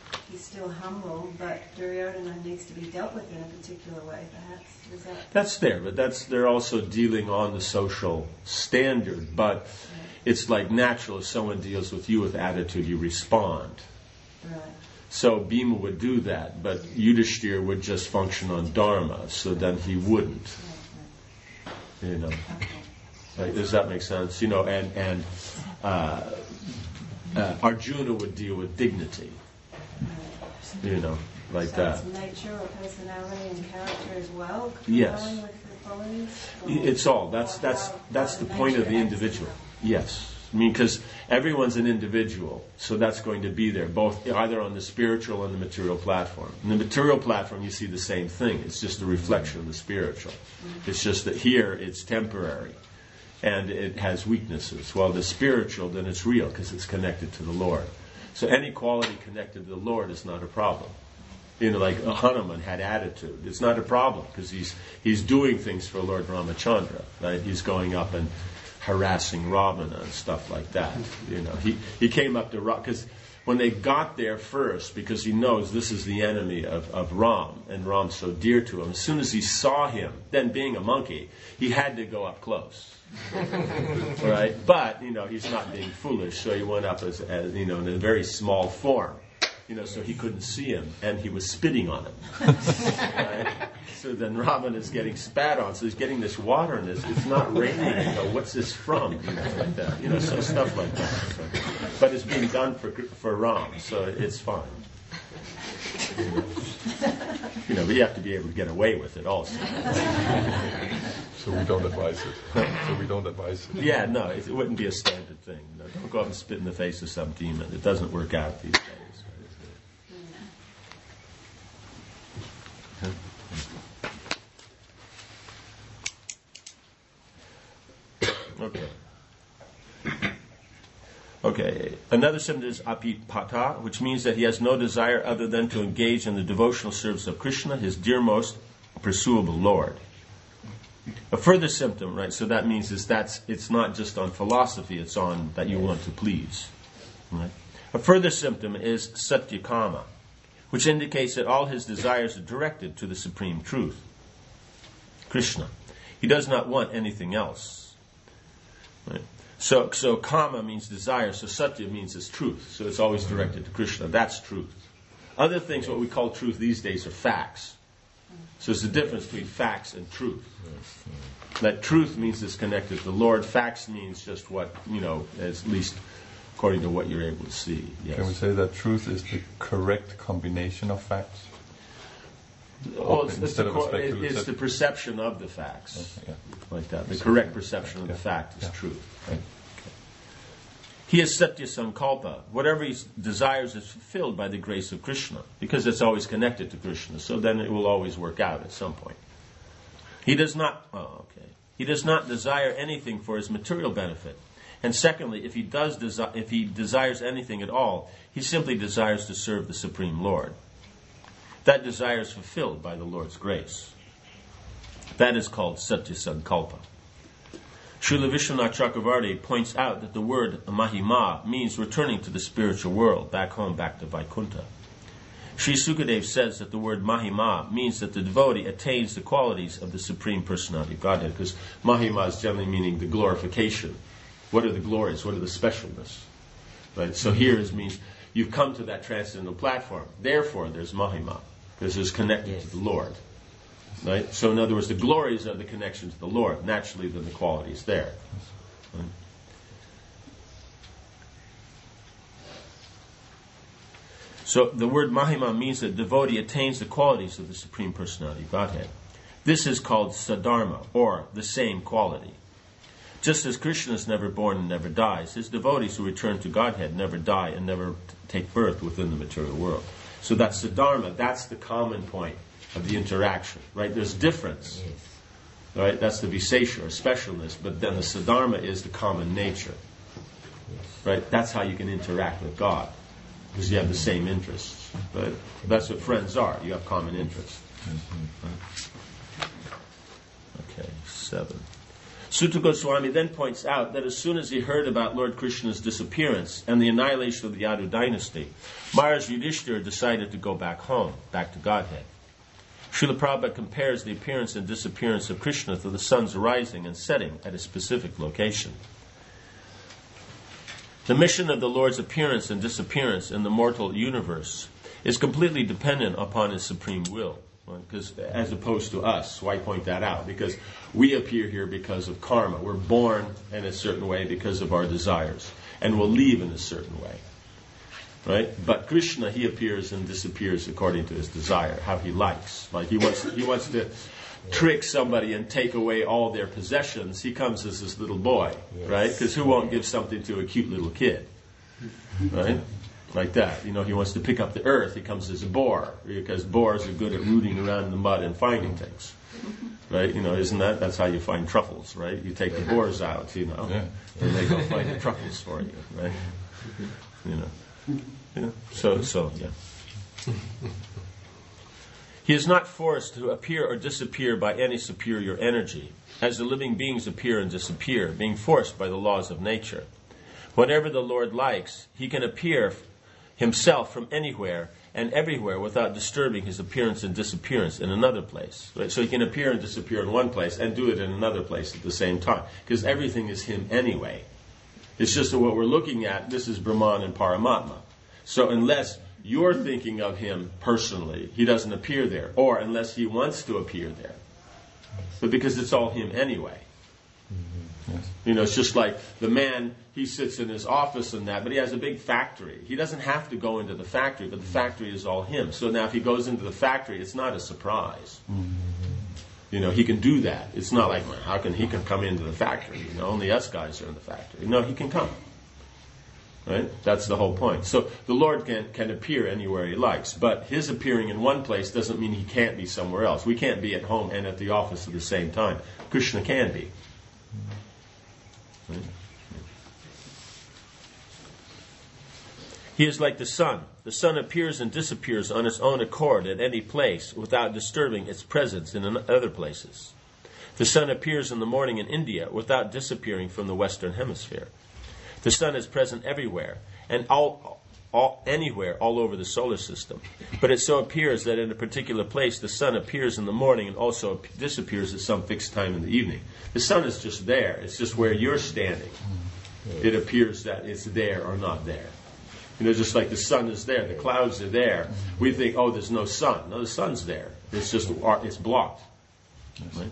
still humble, but Duryodhana needs to be dealt with in a particular way, perhaps. Is that... That's there, but that's they're also dealing on the social standard. But it's like natural, if someone deals with you with attitude, you respond. Right. So Bhima would do that, but Yudhishthira would just function on Dharma, so then he wouldn't. You know, like, does that make sense? You know, and and uh, uh, Arjuna would deal with dignity. You know, like so that. It's nature or personality and character as well. Yes. With the qualities, It's all. That's that's how, that's how the point of the nature individual. acts. Yes. I mean, because everyone's an individual, so that's going to be there, both either on the spiritual and the material platform. In the material platform, you see the same thing. It's just a reflection of the spiritual. It's just that here it's temporary, and it has weaknesses. While the spiritual, then it's real, because it's connected to the Lord. So any quality connected to the Lord is not a problem. You know, like Hanuman had attitude. It's not a problem, because he's he's doing things for Lord Ramachandra. Right? He's going up and harassing Ravana and stuff like that. You know, he, he came up to Ram, because when they got there first, because he knows this is the enemy of, of Ram, and Ram's so dear to him, as soon as he saw him, then being a monkey, he had to go up close. Right? But, you know, he's not being foolish, so he went up as, as you know, in a very small form. You know, so he couldn't see him, and he was spitting on him. Right? So then Ravana is getting spat on, so he's getting this water, and it's, it's not raining. You know, what's this from? You know, like that. You know, so stuff like that. So, but it's being done for for Ram, so it's fine. You know, you know, but you have to be able to get away with it also. So we don't advise it. So we don't advise it. Yeah, no, it, it wouldn't be a standard thing. No, don't go up and spit in the face of some demon. It doesn't work out these days. Okay. Okay. Another symptom is apipata, which means that he has no desire other than to engage in the devotional service of Krishna, his dearmost pursuable Lord. A further symptom, right? So that means is that's it's not just on philosophy; it's on that you want to please. Right? A further symptom is satyakama, which indicates that all his desires are directed to the supreme truth, Krishna. He does not want anything else. Right? So, so kama means desire, so satya means it's truth. So it's always directed to Krishna. That's truth. Other things, what we call truth these days, are facts. So there's a difference between facts and truth. That truth means it's connected to the Lord. Facts means just what, you know, at least according to what you're able to see. Yes. Can we say that truth is the correct combination of facts? Well, it's, it's, the, of a speculative- it's the perception of the facts. Okay, yeah. Like that. The correct perception of the Yeah. fact is Yeah. truth. Right? Okay. He is Satya Sankalpa. Whatever he desires is fulfilled by the grace of Krishna, because it's always connected to Krishna. So then it will always work out at some point. He does not. Oh, okay. He does not desire anything for his material benefit. And secondly, if he does desi- if he desires anything at all, he simply desires to serve the Supreme Lord. That desire is fulfilled by the Lord's grace. That is called Satya Sankalpa. Srila Vishwanath Chakravarti points out that the word Mahima means returning to the spiritual world, back home, back to Vaikuntha. Sri Sukadev says that the word Mahima means that the devotee attains the qualities of the Supreme Personality of Godhead, because Mahima is generally meaning the glorification. What are the glories? What are the specialness? Right? So here it means you've come to that transcendental platform. Therefore, there's Mahima, because it's connected Yes. to the Lord. Right? So in other words, the glories are the connection to the Lord. Naturally, then the quality is there. Right? So the word Mahima means that devotee attains the qualities of the Supreme Personality of Godhead. This is called Sadharma, or the same quality. Just as Krishna is never born and never dies, his devotees who return to Godhead never die and never t- take birth within the material world. So that's the Dharma. That's the common point of the interaction, right? There's difference, Yes. right? That's the Visesha, or specialness, but then the Sadharma is the common nature, right? That's how you can interact with God, because you have the same interests. But that's what friends are. You have common interests. Right? Okay, seven. Sutta Goswami then points out that as soon as he heard about Lord Krishna's disappearance and the annihilation of the Yadu dynasty, Maharaj Yudhishthira decided to go back home, back to Godhead. Srila Prabhupada compares the appearance and disappearance of Krishna to the sun's rising and setting at a specific location. The mission of the Lord's appearance and disappearance in the mortal universe is completely dependent upon His supreme will. Because, as opposed to us, why point that out? Because we appear here because of karma. We're born in a certain way because of our desires, and we'll leave in a certain way, right? But Krishna, He appears and disappears according to His desire, how He likes. Like He wants, He wants to trick somebody and take away all their possessions. He comes as this little boy, yes. Right? Because who won't give something to a cute little kid, right? Like that. You know, He wants to pick up the earth. He comes as a boar, because boars are good at rooting around in the mud and finding things. Right? You know, isn't that? That's how you find truffles, right? You take the boars out, you know, yeah. And they go find the truffles for you, right? You know. Yeah. So, so, yeah. He is not forced to appear or disappear by any superior energy, as the living beings appear and disappear, being forced by the laws of nature. Whenever the Lord likes, He can appear Himself from anywhere and everywhere without disturbing His appearance and disappearance in another place. Right? So He can appear and disappear in one place and do it in another place at the same time, because everything is Him anyway. It's just that what we're looking at, this is Brahman and Paramatma. So unless you're thinking of Him personally, He doesn't appear there, or unless He wants to appear there. But because it's all Him anyway. Yes. You know, it's just like the man, he sits in his office and that, but he has a big factory. He doesn't have to go into the factory, but the factory is all him. So now if he goes into the factory, it's not a surprise. Mm-hmm. You know, he can do that. It's not like, well, how can he can come into the factory? You know, only us guys are in the factory. No, he can come. Right? That's the whole point. So the Lord can, can appear anywhere He likes, but His appearing in one place doesn't mean He can't be somewhere else. We can't be at home and at the office at the same time. Krishna can be. He is like the sun. The sun appears and disappears on its own accord at any place without disturbing its presence in other places. The sun appears in the morning in India without disappearing from the Western Hemisphere. The sun is present everywhere and all, all, anywhere all over the solar system. But it so appears that in a particular place the sun appears in the morning and also disappears at some fixed time in the evening. The sun is just there. It's just where you're standing. It appears that it's there or not there. You know, just like the sun is there, the clouds are there. We think, oh, there's no sun. No, the sun's there. It's just, it's blocked. Right?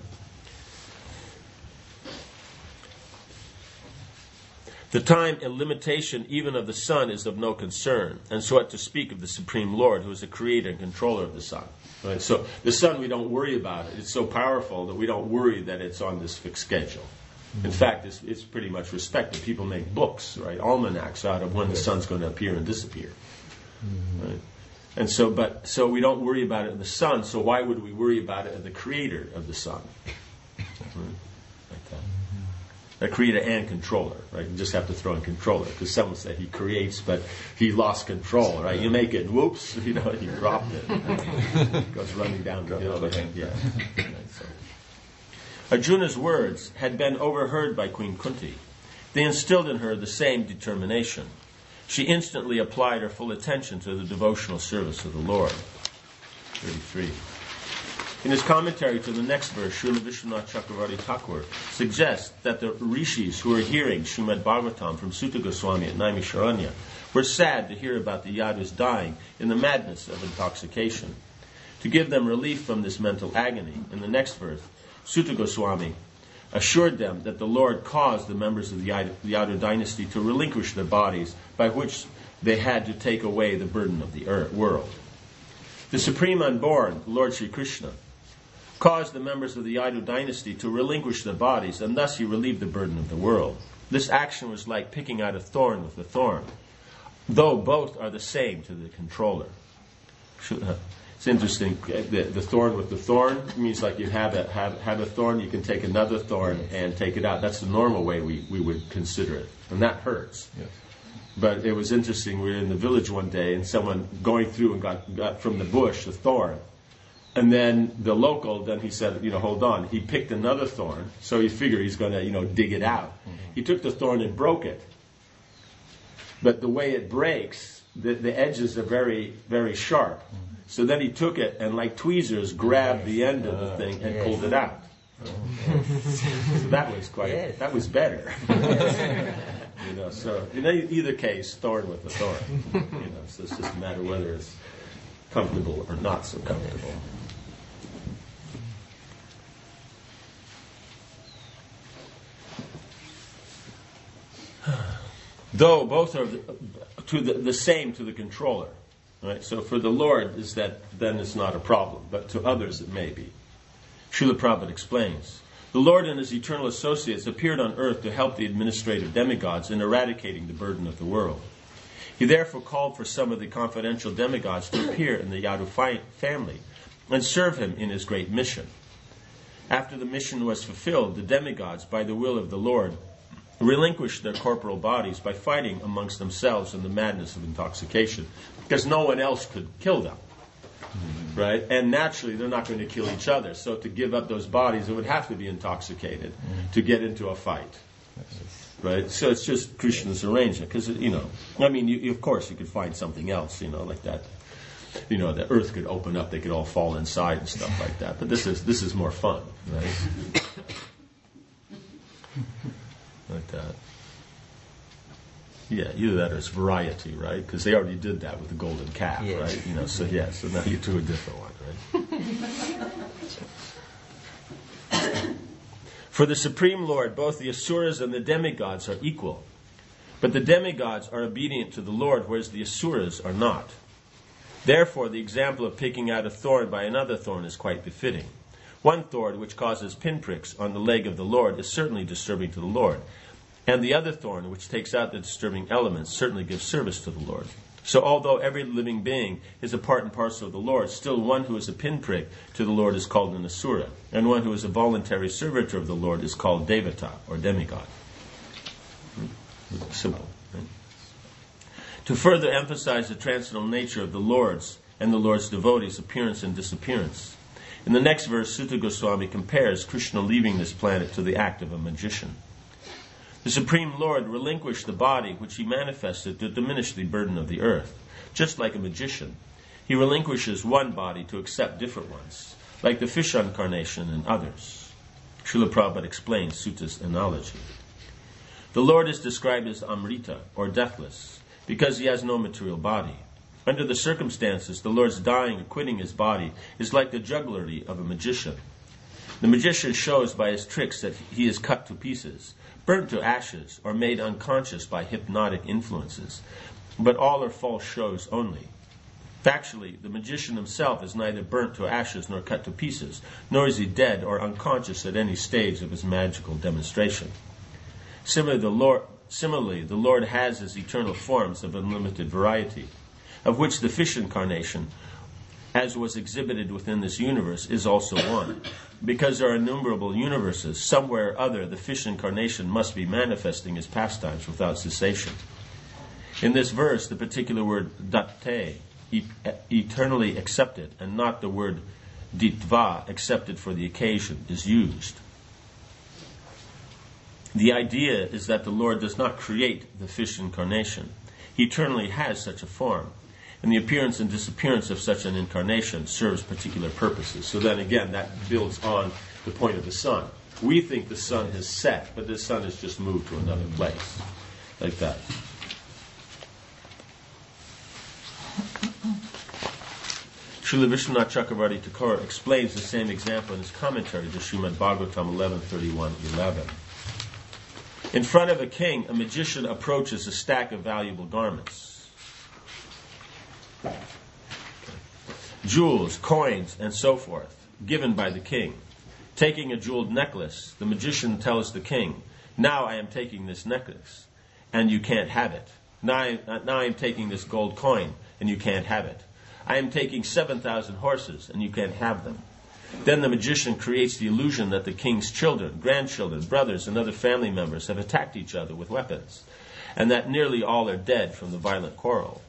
The time and limitation even of the sun is of no concern, and so what to speak of the Supreme Lord, who is the creator and controller of the sun. Right? So the sun, we don't worry about it. It's so powerful that we don't worry that it's on this fixed schedule. In fact, it's, it's pretty much respected. People make books, right, almanacs out of when the sun's going to appear and disappear. Right? And so, but so we don't worry about it in the sun. So why would we worry about it in the creator of the sun? Right? Like that. The creator and controller, right? You just have to throw in controller, because someone said He creates, but He lost control, right? You make it, whoops, you know, He dropped it. It goes running down the hill. Yeah. Right, so. Arjuna's words had been overheard by Queen Kunti. They instilled in her the same determination. She instantly applied her full attention to the devotional service of the Lord. thirty-three. In his commentary to the next verse, Srila Vishwanath Chakravarti Thakur suggests that the rishis who were hearing Srimad Bhagavatam from Sutta Goswami at Naimisharanya were sad to hear about the Yadus dying in the madness of intoxication. To give them relief from this mental agony, in the next verse, Sutta Goswami assured them that the Lord caused the members of the Yadu dynasty to relinquish their bodies, by which they had to take away the burden of the world. The Supreme Unborn, Lord Sri Krishna, caused the members of the Yadu dynasty to relinquish their bodies, and thus He relieved the burden of the world. This action was like picking out a thorn with a thorn, though both are the same to the controller. It's interesting. The, the thorn with the thorn means like you have a have, have a thorn, you can take another thorn and take it out. That's the normal way we, we would consider it, and that hurts. Yes. But it was interesting. We were in the village one day, and someone going through and got, got from the bush a thorn, And then the local, then he said, you know, hold on. He picked another thorn, so he figured he's going to, you know, dig it out. Mm-hmm. He took the thorn and broke it. But the way it breaks, the, the edges are very, very sharp. Mm-hmm. So then he took it and, like tweezers, grabbed the end of the thing and yes. pulled it out. Oh, yes. So that was quite, yes. that was better. You know, so in either case, thorn with a thorn. You know, so it's just a matter whether it's comfortable or not so comfortable. Though both are to the, the same to the controller, right? So for the Lord, is that then it's not a problem, but to others it may be. Srila Prabhupada explains, the Lord and his eternal associates appeared on earth to help the administrative demigods in eradicating the burden of the world. He therefore called for some of the confidential demigods to appear in the Yadu fi- family and serve him in his great mission. After the mission was fulfilled, the demigods, by the will of the Lord, relinquished their corporal bodies by fighting amongst themselves in the madness of intoxication, because no one else could kill them. Mm-hmm. Right? And naturally, they're not going to kill each other. So to give up those bodies, it would have to be intoxicated mm-hmm. to get into a fight. Right? So it's just Krishna's arrangement. Because, you know, I mean, you, of course, you could find something else, you know, like that. You know, the earth could open up, they could all fall inside and stuff like that. But this is this is more fun, right? Like that. Yeah, either that or it's variety, right? Because they already did that with the golden calf, yes. right? You know, so yeah, so now you do a different one, right? For the Supreme Lord, both the Asuras and the demigods are equal. But the demigods are obedient to the Lord, whereas the Asuras are not. Therefore, the example of picking out a thorn by another thorn is quite befitting. One thorn which causes pinpricks on the leg of the Lord is certainly disturbing to the Lord. And the other thorn, which takes out the disturbing elements, certainly gives service to the Lord. So although every living being is a part and parcel of the Lord, still one who is a pinprick to the Lord is called an Asura, and one who is a voluntary servitor of the Lord is called Devata, or demigod. Simple. Right? To further emphasize the transcendental nature of the Lord's and the Lord's devotees' appearance and disappearance, in the next verse, Sutta Goswami compares Krishna leaving this planet to the act of a magician. The Supreme Lord relinquished the body which he manifested to diminish the burden of the earth. Just like a magician, he relinquishes one body to accept different ones, like the fish incarnation and others. Srila Prabhupada explains Sutta's analogy. The Lord is described as Amrita, or deathless, because he has no material body. Under the circumstances, the Lord's dying or quitting his body is like the jugglery of a magician. The magician shows by his tricks that he is cut to pieces, burnt to ashes, or made unconscious by hypnotic influences. But all are false shows only. Factually, the magician himself is neither burnt to ashes nor cut to pieces, nor is he dead or unconscious at any stage of his magical demonstration. Similarly, the Lord, similarly, the Lord has his eternal forms of unlimited variety, of which the fish incarnation, as was exhibited within this universe, is also one. Because there are innumerable universes, somewhere or other the fish incarnation must be manifesting his pastimes without cessation. In this verse, the particular word datte, e- eternally accepted, and not the word ditva, accepted for the occasion, is used. The idea is that the Lord does not create the fish incarnation. He eternally has such a form. And the appearance and disappearance of such an incarnation serves particular purposes. So then again, that builds on the point of the sun. We think the sun has set, but the sun has just moved to another place. Like that. Srila Vishwanath Chakravarti Thakur explains the same example in his commentary to Srimad Bhagavatam eleven thirty-one eleven. In front of a king, a magician approaches a stack of valuable garments. Jewels, coins, and so forth, given by the king. Taking a jeweled necklace, the magician tells the king, "Now I am taking this necklace, and you can't have it. Now I, now I am taking this gold coin, and you can't have it. I am taking seven thousand horses, and you can't have them." Then the magician creates the illusion that the king's children, grandchildren, brothers, and other family members have attacked each other with weapons, and that nearly all are dead from the violent quarrel.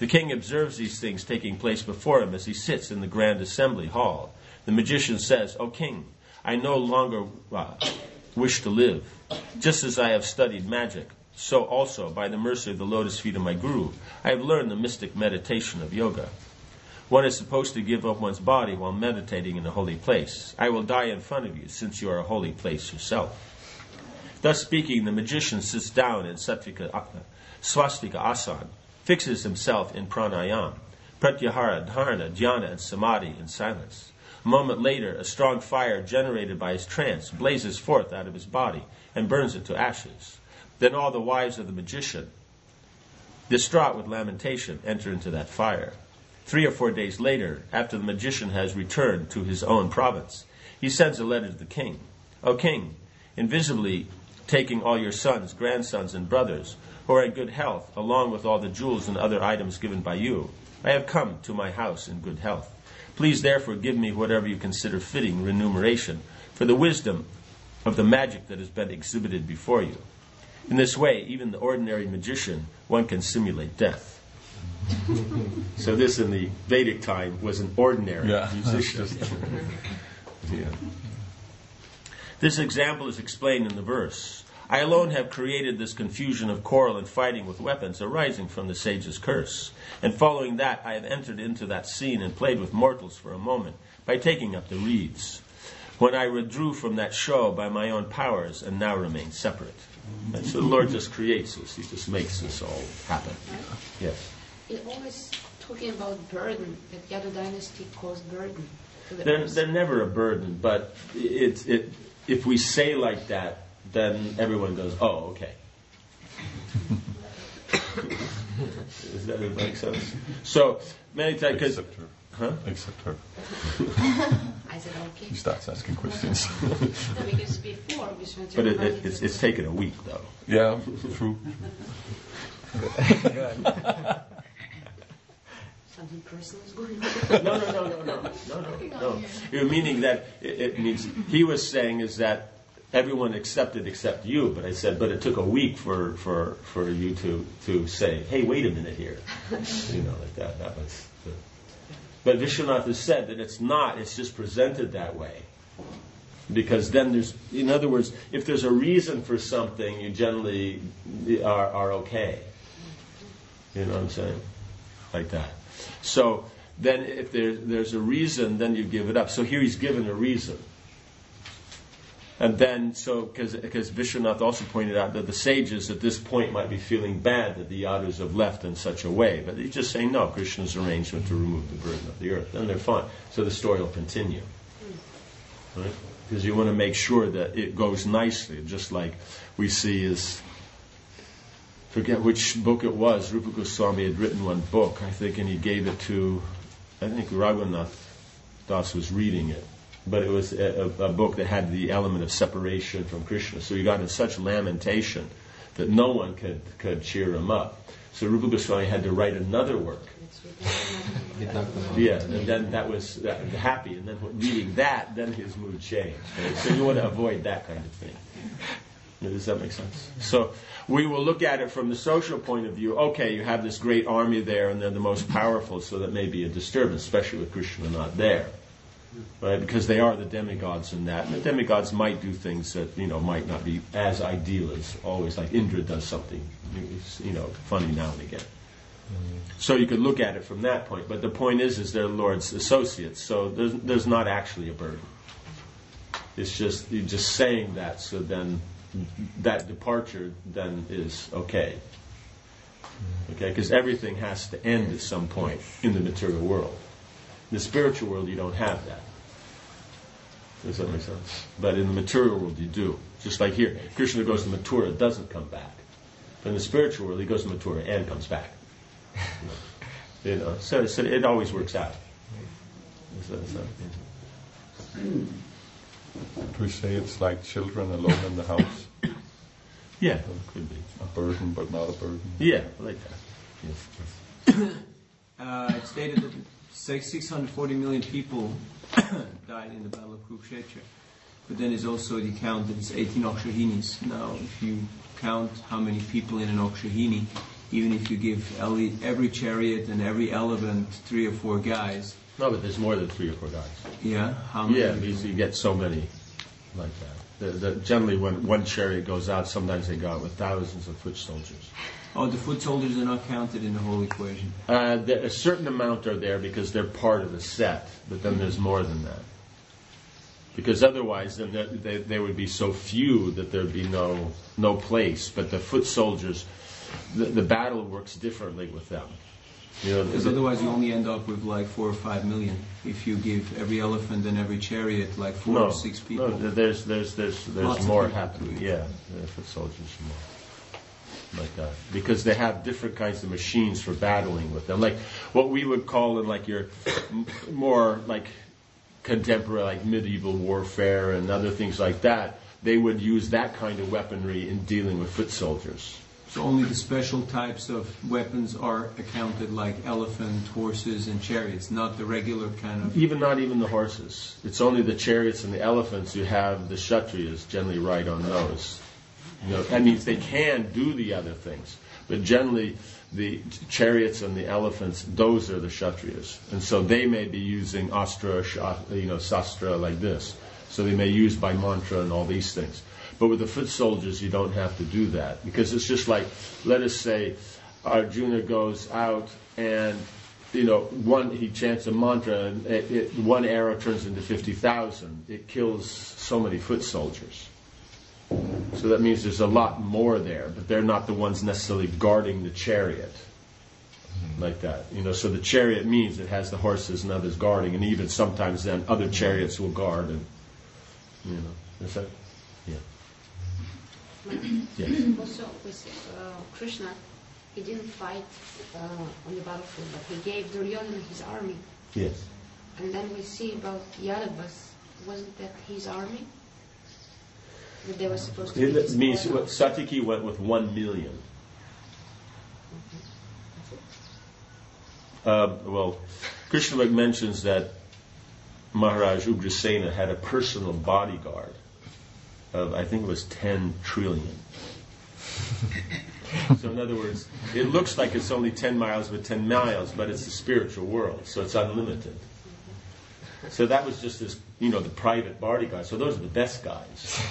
The king observes these things taking place before him as he sits in the grand assembly hall. The magician says, "O king, I no longer uh, wish to live. Just as I have studied magic, so also, by the mercy of the lotus feet of my guru, I have learned the mystic meditation of yoga. One is supposed to give up one's body while meditating in a holy place. I will die in front of you, since you are a holy place yourself." Thus speaking, the magician sits down in Satvika, Swastika Asana, fixes himself in pranayam, pratyahara, dharana, dhyana, and samadhi in silence. A moment later, a strong fire generated by his trance blazes forth out of his body and burns it to ashes. Then all the wives of the magician, distraught with lamentation, enter into that fire. Three or four days later, after the magician has returned to his own province, he sends a letter to the king. "O king, invisibly taking all your sons, grandsons, and brothers, who are in good health, along with all the jewels and other items given by you, I have come to my house in good health. Please therefore give me whatever you consider fitting remuneration for the wisdom of the magic that has been exhibited before you." In this way, even the ordinary magician, one can simulate death. So this in the Vedic time was an ordinary Yeah. musician. Yeah. This example is explained in the verse. "I alone have created this confusion of quarrel and fighting with weapons arising from the sage's curse. And following that, I have entered into that scene and played with mortals for a moment by taking up the reeds, when I withdrew from that show by my own powers and now remain separate." And so the Lord just creates this. He just makes this all happen. Yes. It's always talking about burden, that Yadu dynasty caused burden to the They're, earth. they're never a burden, but it, it, if we say like that, then everyone goes, "Oh, okay." Does that make sense? So, many times... Except her. Huh? Except her. I said, okay. He starts asking questions. No, because before we went But it, it, it's, it's taken a week, though. Yeah, true. Something personal is going on. No, no, no, no, no, no, no, no. You're meaning that it, it means he was saying is that everyone accepted except you. But I said, but it took a week for for, for you to, to say, "Hey, wait a minute here," you know, like that. That was. The, but Vishwanath has said that it's not. It's just presented that way, because then there's, in other words, if there's a reason for something, you generally are are okay. You know what I'm saying? Like that. So then if there, there's a reason, then you give it up. So here he's given a reason. And then, so, because Vishwanath also pointed out that the sages at this point might be feeling bad that the Yadus have left in such a way. But he's just saying, no, Krishna's arrangement to remove the burden of the earth. Then they're fine. So the story will continue. Right? Because you want to make sure that it goes nicely, just like we see is... forget which book it was. Rupa Goswami had written one book, I think, and he gave it to, I think Raghunath Das was reading it. But it was a, a, a book that had the element of separation from Krishna. So he got in such lamentation that no one could, could cheer him up. So Rupa Goswami had to write another work. Yeah, and then that was uh, happy. And then reading that, then his mood changed. Right? So you want to avoid that kind of thing. Does that make sense? So we will look at it from the social point of view. Okay, you have this great army there, and they're the most powerful, so that may be a disturbance, especially with Krishna not there, right? Because they are the demigods in that. And the demigods might do things that, you know, might not be as ideal as always. Like Indra does something, you know, funny now and again. So you could look at it from that point. But the point is, is they're Lord's associates, so there's, there's not actually a burden. It's just you're just saying that, so then that departure then is okay. Okay, because everything has to end at some point in the material world. In the spiritual world, you don't have that. Does that make sense? But in the material world, you do. Just like here, Krishna goes to Mathura, doesn't come back. But in the spiritual world, he goes to Mathura and comes back. You know, so, so it always works out. So, so, We say it's like children alone in the house. Yeah, it could be. A burden, but not a burden. Yeah, like that. Yes. Uh, it's stated that six hundred forty million people died in the Battle of Kurukshetra. But then there's also the count that it's eighteen Akshahinis. Now, if you count how many people in an Akshahini, even if you give ele- every chariot and every elephant three or four guys. No, but there's more than three or four guys. Yeah, how many? Yeah, because you get so many like that. The, the, generally, when one chariot goes out, sometimes they go out with thousands of foot soldiers. Oh, the foot soldiers are not counted in the whole equation. Uh, there, a certain amount are there because they're part of the set, but then there's more than that. Because otherwise, then they, they would be so few that there'd be no no place. But the foot soldiers, the, the battle works differently with them. You know, because otherwise you only end up with like four or five million if you give every elephant and every chariot like four no, or six people. No, there's there's there's there's Lots more of happening. Yeah, the foot soldiers more like that because they have different kinds of machines for battling with them, like what we would call in like your m- more like contemporary, like medieval warfare and other things like that. They would use that kind of weaponry in dealing with foot soldiers. So only the special types of weapons are accounted, like elephant, horses, and chariots, not the regular kind of... Even not even the horses. It's only the chariots and the elephants you have the Kshatriyas generally ride on those. You know, that means they can do the other things. But generally, the chariots and the elephants, those are the Kshatriyas. And so they may be using astra, you know, sastra like this. So they may use by mantra and all these things. But with the foot soldiers, you don't have to do that. Because it's just like, let us say, Arjuna goes out and, you know, one he chants a mantra, and it, it, one arrow turns into fifty thousand. It kills so many foot soldiers. So that means there's a lot more there, but they're not the ones necessarily guarding the chariot. Like that. You know, so the chariot means it has the horses and others guarding, and even sometimes then other chariots will guard, and, you know, is that... Yeah. Yes. Also, with uh, Krishna, he didn't fight uh, on the battlefield, but he gave Duryodhana his army. Yes. And then we see about Yadavas, wasn't that his army? That they were supposed to be It means destroyed? what, Satyaki went with one million. Uh, well, Krishna mentions that Maharaj Ugrasena had a personal bodyguard of, I think it was ten trillion. So in other words, it looks like it's only ten miles with ten miles, but it's the spiritual world, so it's unlimited. So that was just this, you know, the private bodyguard. So those are the best guys.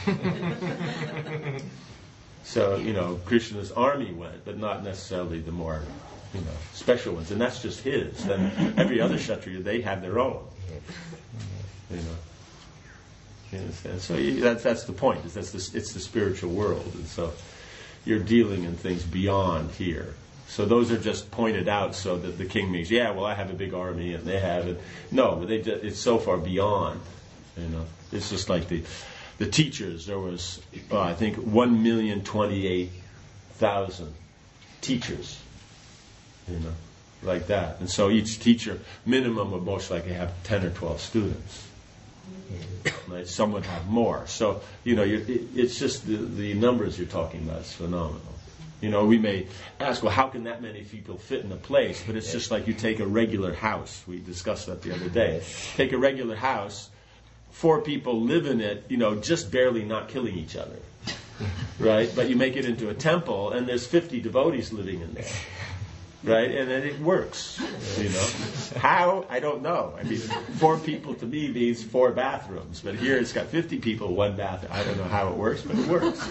So, you know, Krishna's army went, but not necessarily the more, you know, special ones. And that's just his. Then every other Kshatriya, they have their own. You know. You understand? So you, that's that's the point. Is that's the, it's the spiritual world, and so you're dealing in things beyond here. So those are just pointed out so that the king means, yeah, well, I have a big army, and they have it. No, they just, it's so far beyond. You know, it's just like the the teachers. There was, uh, I think, one million twenty-eight thousand teachers. You know, like that, and so each teacher minimum would most likely have ten or twelve students. Right? Some would have more. So, you know, you're, it, it's just the, the numbers you're talking about is phenomenal. You know, we may ask, well, how can that many people fit in a place? But it's just like you take a regular house. We discussed that the other day. Take a regular house, four people live in it, you know, just barely not killing each other. Right? But you make it into a temple, and there's fifty devotees living in there. Right? And then it works. You know? How? I don't know. I mean, four people to me means four bathrooms. But here it's got fifty people, one bathroom. I don't know how it works, but it works.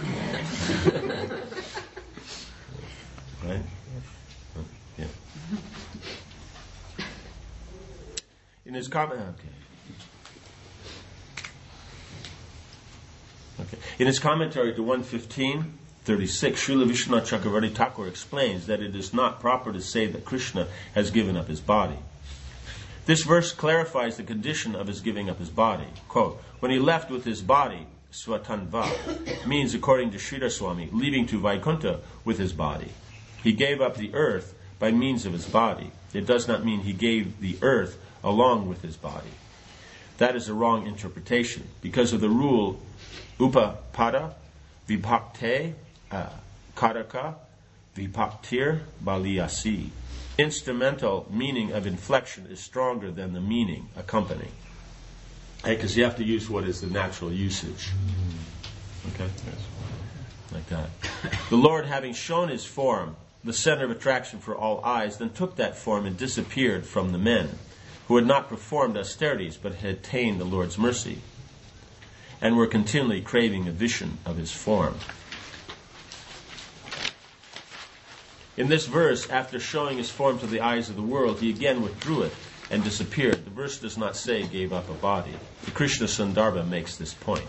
Right? Yeah. In his comment... Okay. Okay. In his commentary to one fifteen... thirty-six, Srila Vishwanath Chakravarti Thakur explains that it is not proper to say that Krishna has given up his body. This verse clarifies the condition of his giving up his body. Quote, when he left with his body, swatanva, means, according to Sridhar Swami, leaving to Vaikuntha with his body. He gave up the earth by means of his body. It does not mean he gave the earth along with his body. That is a wrong interpretation. Because of the rule, upapada, vibhakte, Uh, karaka vipaktir baliyasi. Instrumental meaning of inflection is stronger than the meaning accompanying. Because you have to use what is the natural usage. Okay? Like that. The Lord, having shown his form the center of attraction for all eyes, then took that form and disappeared from the men who had not performed austerities but had attained the Lord's mercy and were continually craving a vision of his form. In this verse, after showing his form to the eyes of the world, he again withdrew it and disappeared. The verse does not say gave up a body. The Krishna Sandarbha makes this point.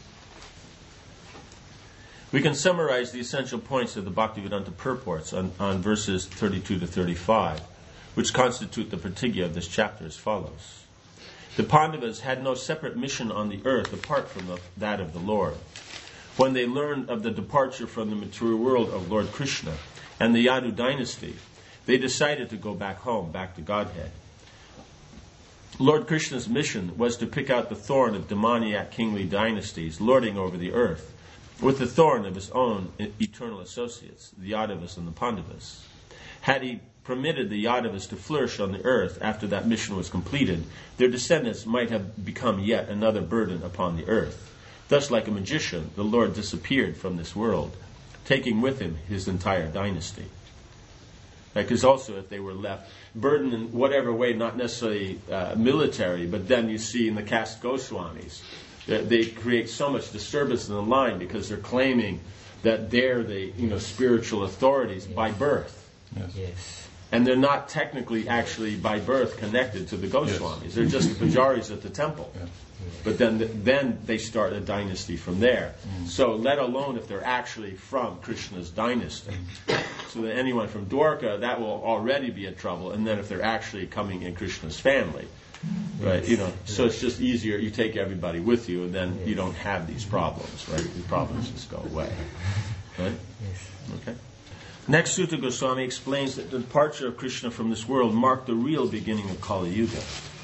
We can summarize the essential points of the Bhaktivedanta purports on, on verses thirty-two to thirty-five, which constitute the pratigya of this chapter as follows. The Pandavas had no separate mission on the earth apart from the, that of the Lord. When they learned of the departure from the material world of Lord Krishna and the Yadu dynasty, they decided to go back home, back to Godhead. Lord Krishna's mission was to pick out the thorn of demoniac kingly dynasties lording over the earth, with the thorn of his own eternal associates, the Yadavas and the Pandavas. Had he permitted the Yadavas to flourish on the earth after that mission was completed, their descendants might have become yet another burden upon the earth. Thus, like a magician, the Lord disappeared from this world, taking with him his entire dynasty. Because also, if they were left burdened in whatever way, not necessarily uh, military, but then you see in the caste Goswamis, they create so much disturbance in the line because they're claiming that they're the you know spiritual authorities by birth. Yes. Yes. And they're not technically actually by birth connected to the Goswamis. Yes. They're just the pujaris at the temple. Yeah. But then then they start a dynasty from there. Mm. So let alone if they're actually from Krishna's dynasty. So that anyone from Dwarka, that will already be in trouble. And then if they're actually coming in Krishna's family. Right, you know, so it's just easier. You take everybody with you, and then you don't have these problems, right? The problems just go away, right? Okay. Next, Sutta Goswami explains that the departure of Krishna from this world marked the real beginning of Kali Yuga.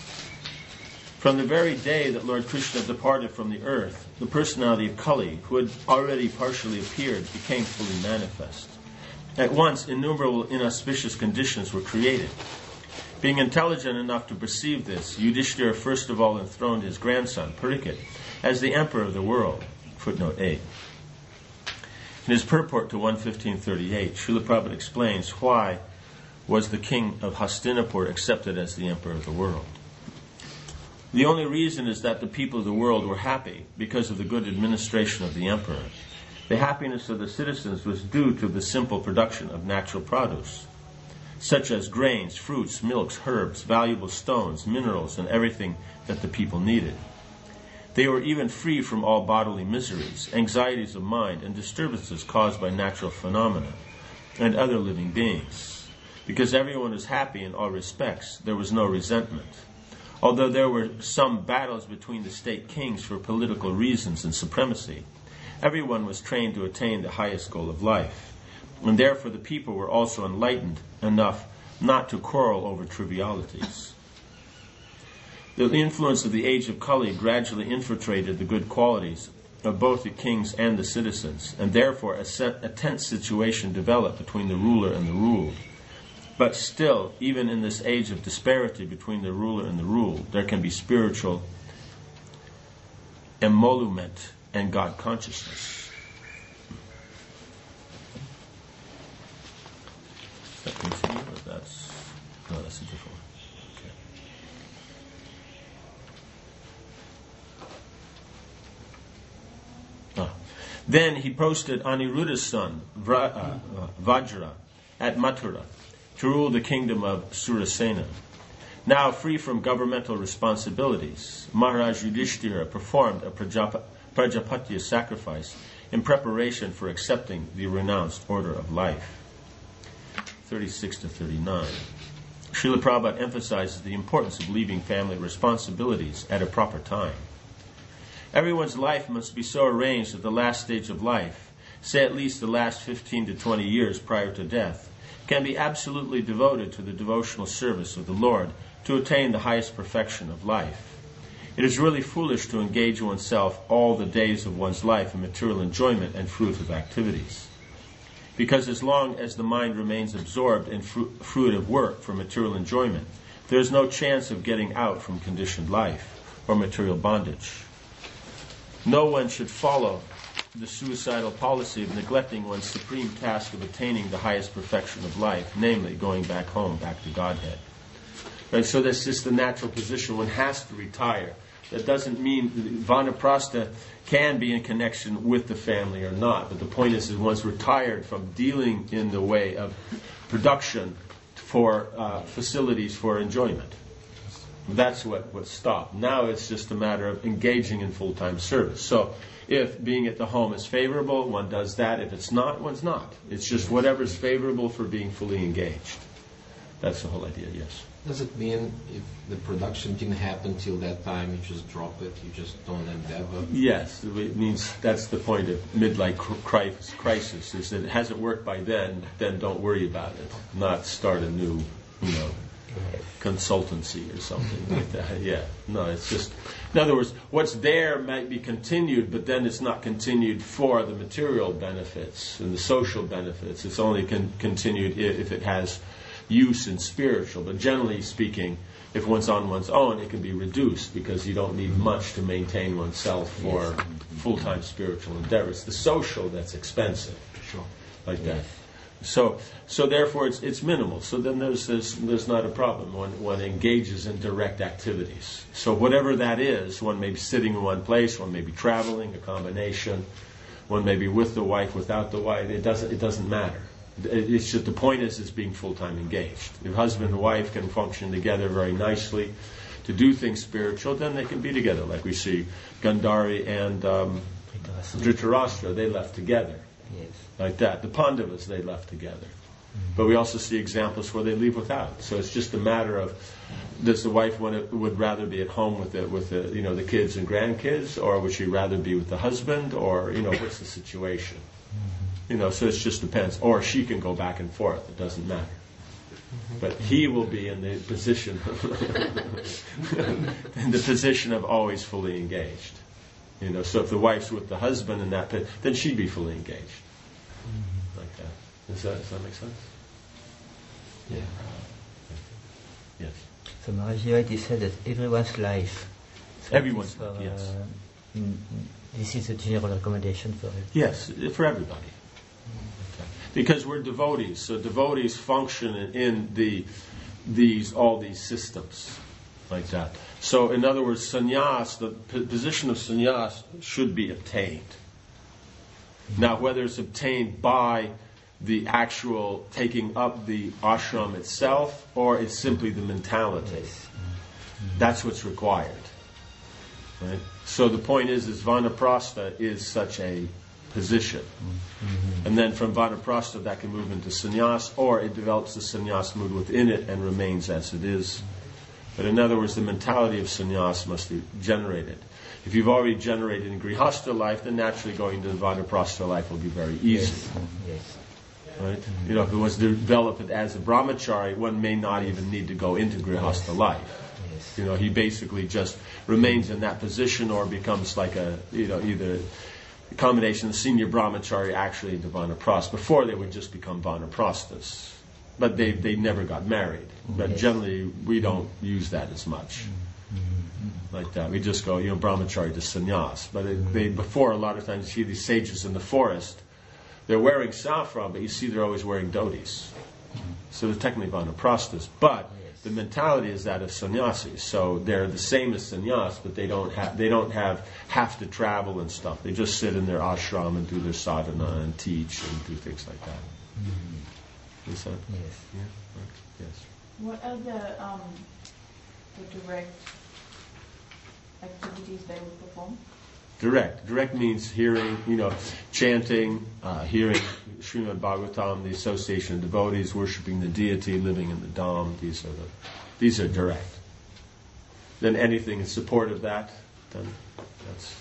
From the very day that Lord Krishna departed from the earth, the personality of Kali, who had already partially appeared, became fully manifest. At once, innumerable inauspicious conditions were created. Being intelligent enough to perceive this, Yudhishthira first of all enthroned his grandson, Parikshit, as the emperor of the world. Footnote eight. In his purport to one fifteen thirty-eight, Srila Prabhupada explains why was the king of Hastinapur accepted as the emperor of the world. The only reason is that the people of the world were happy because of the good administration of the emperor. The happiness of the citizens was due to the simple production of natural produce, such as grains, fruits, milks, herbs, valuable stones, minerals, and everything that the people needed. They were even free from all bodily miseries, anxieties of mind, and disturbances caused by natural phenomena and other living beings. Because everyone was happy in all respects, there was no resentment. Although there were some battles between the state kings for political reasons and supremacy, everyone was trained to attain the highest goal of life. And therefore the people were also enlightened enough not to quarrel over trivialities. The influence of the age of Kali gradually infiltrated the good qualities of both the kings and the citizens, and therefore a, set, a tense situation developed between the ruler and the ruled. But still, even in this age of disparity between the ruler and the ruled, there can be spiritual emolument and God consciousness. That continue, or that's no, that's a different one. Okay. Ah. Then he posted Aniruddha's son, Vra, uh, uh, Vajra, at Mathura to rule the kingdom of Surasena. Now free from governmental responsibilities, Maharaj Yudhishthira performed a Prajap- Prajapatya sacrifice in preparation for accepting the renounced order of life. thirty-six to thirty-nine. Srila Prabhupada emphasizes the importance of leaving family responsibilities at a proper time. Everyone's life must be so arranged that the last stage of life, say at least the last fifteen to twenty years prior to death, can be absolutely devoted to the devotional service of the Lord to attain the highest perfection of life. It is really foolish to engage oneself all the days of one's life in material enjoyment and fruitive activities. Because as long as the mind remains absorbed in fru- fruitive work for material enjoyment, there is no chance of getting out from conditioned life or material bondage. No one should follow the suicidal policy of neglecting one's supreme task of attaining the highest perfection of life, namely going back home, back to Godhead. Right, so that's just the natural position. One has to retire. That doesn't mean vanaprastha can be in connection with the family or not. But the point is that one's retired from dealing in the way of production for uh, facilities for enjoyment. That's what was stopped. Now it's just a matter of engaging in full-time service. So if being at the home is favorable, one does that. If it's not, one's not. It's just whatever's favorable for being fully engaged. That's the whole idea, yes. Does it mean if the production didn't happen till that time, you just drop it, you just don't endeavor? Yes, it means that's the point of midlife crisis, is that it hasn't worked by then, then don't worry about it. Not start a new, you know, consultancy or something like that. Yeah, no, it's just, in other words, what's there might be continued, but then it's not continued for the material benefits and the social benefits. It's only con- continued if it has use in spiritual, but generally speaking, if one's on one's own, it can be reduced because you don't need much to maintain oneself for yes. full-time spiritual endeavors. The social that's expensive, sure, like yes. that. So, so therefore, it's it's minimal. So then there's there's, there's not a problem. One one engages in direct activities. So whatever that is, one may be sitting in one place, one may be traveling, a combination. One may be with the wife, without the wife. It doesn't it doesn't matter. It's just the point is, it's being full-time engaged. If husband and wife can function together very nicely to do things spiritual, then they can be together. Like we see Gandhari and um, Dhritarashtra, they left together. Yes. Like that. The Pandavas, they left together. Mm-hmm. But we also see examples where they leave without. So it's just a matter of, does the wife want to, would rather be at home with the, with the, you know, the kids and grandkids, or would she rather be with the husband, or, you know, what's the situation? You know, so it just depends. Or she can go back and forth. It doesn't matter. But he will be in the position in the position of always fully engaged. You know, so if the wife's with the husband in that pit, then she'd be fully engaged. Like that. Does that, does that make sense? Yeah. Yes. So Maharaji already said that everyone's life. So Everyone's for, life, yes. Uh, mm, this is a general recommendation for it. Yes, for everybody. Because we're devotees, so devotees function in, in the these all these systems like that. So, in other words, sannyas, the p- position of sannyas should be obtained. Now, whether it's obtained by the actual taking up the ashram itself, or it's simply the mentality, that's what's required. Right? So the point is, is vanaprastha is such a position. Mm-hmm. And then from vanaprastha that can move into sannyas, or it develops the sannyas mood within it and remains as it is. But in other words, the mentality of sannyas must be generated. If you've already generated in grihastha life, then naturally going to the vanaprastha life will be very easy. Yes. Yes. Right? Mm-hmm. You know, if it was developed as a brahmachari, one may not even need to go into grihastha yes. life. Yes. You know, he basically just remains in that position, or becomes like a, you know, either a combination of senior brahmachari actually into vanaprastha. Before they would just become vanaprasthas. But they they never got married. But yes. generally we don't use that as much. Mm-hmm. Like that. We just go, you know, brahmachari to sannyas. But it, mm-hmm. they, before, a lot of times you see these sages in the forest, they're wearing saffron, but you see they're always wearing dhotis. Mm-hmm. So they're technically vanaprasthas. But the mentality is that of sannyasis, so they're the same as sannyas, but they don't have they don't have have to travel and stuff. They just sit in their ashram and do their sadhana and teach and do things like that. Mm-hmm. Is that? Yes. Yeah. Right. Yes. What are the um, the direct activities they would perform? Direct. Direct means hearing, you know, chanting, uh, hearing Srimad Bhagavatam, the association of devotees, worshipping the deity, living in the Dham. These are the, these are direct. Then anything in support of that, then that's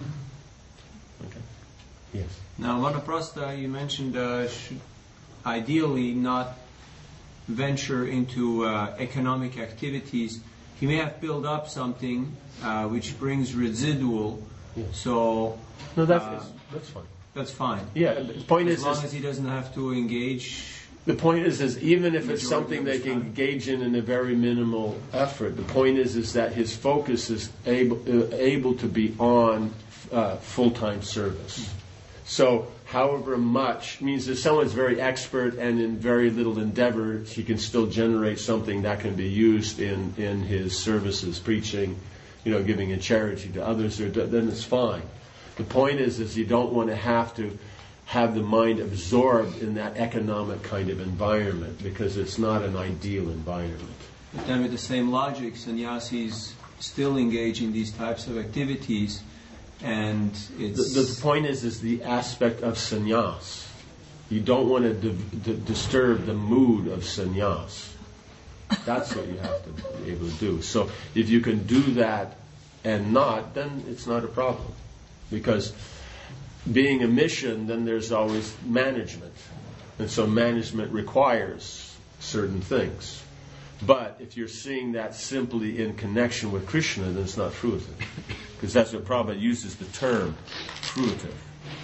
okay. Yes. Now, vanaprastha, you mentioned, uh, should ideally not venture into uh, economic activities. He may have built up something uh, which brings residual. Yes. So no, that's uh, that's fine. That's fine. Yeah. The point as is, long is, as he doesn't have to engage. The point is, is even if it's something they can time. engage in in a very minimal effort, the point is, is that his focus is able uh, able to be on uh, full time service. So, however much means if someone's very expert and in very little endeavor, he can still generate something that can be used in, in his services, preaching, you know, giving in charity to others, or then it's fine. The point is, is you don't want to have to have the mind absorbed in that economic kind of environment, because it's not an ideal environment. But then with the same logic, sannyasis still engage in these types of activities, and it's... The, the point is, is the aspect of sannyas. You don't want to di- di- disturb the mood of sannyas. That's what you have to be able to do. So if you can do that and not, then it's not a problem. Because being a mission, then there's always management. And so management requires certain things. But if you're seeing that simply in connection with Krishna, then it's not fruitive. Because that's what Prabhupada uses the term fruitive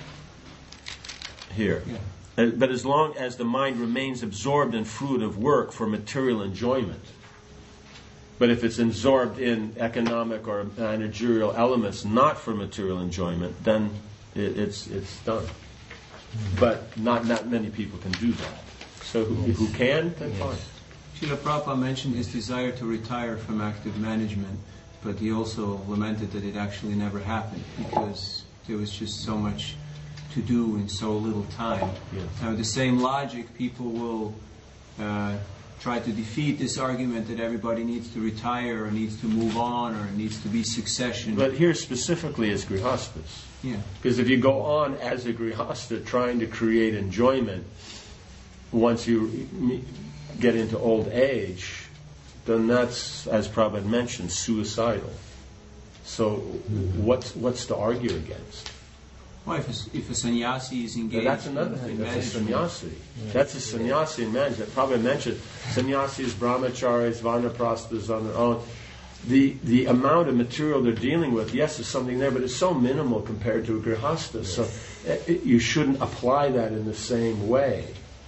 here. Yeah. Uh, But as long as the mind remains absorbed in fruitive work for material enjoyment, but if it's absorbed in economic or managerial elements not for material enjoyment, then it, it's it's done. But not not many people can do that. So who, who can, then fine. Srila Prabhupada mentioned his desire to retire from active management, but he also lamented that it actually never happened because there was just so much to do in so little time. Yes. Now, with the same logic, people will uh, try to defeat this argument that everybody needs to retire or needs to move on or needs to be succession. But here specifically is grihastas. Yeah. Because if you go on as a grihasta trying to create enjoyment, once you get into old age, then that's, as Prabhupada mentioned, suicidal. So what's what's to argue against? Well, if a, if a sannyasi is engaged Now, that's another in thing. That's a management- sannyasi. That's a sannyasi in management. Prabhupada mentioned sannyasis, brahmacharis, vanaprasthas on their own. The the amount of material they're dealing with, yes, there's something there, but it's so minimal compared to a grihasta. So it, it, you shouldn't apply that in the same way.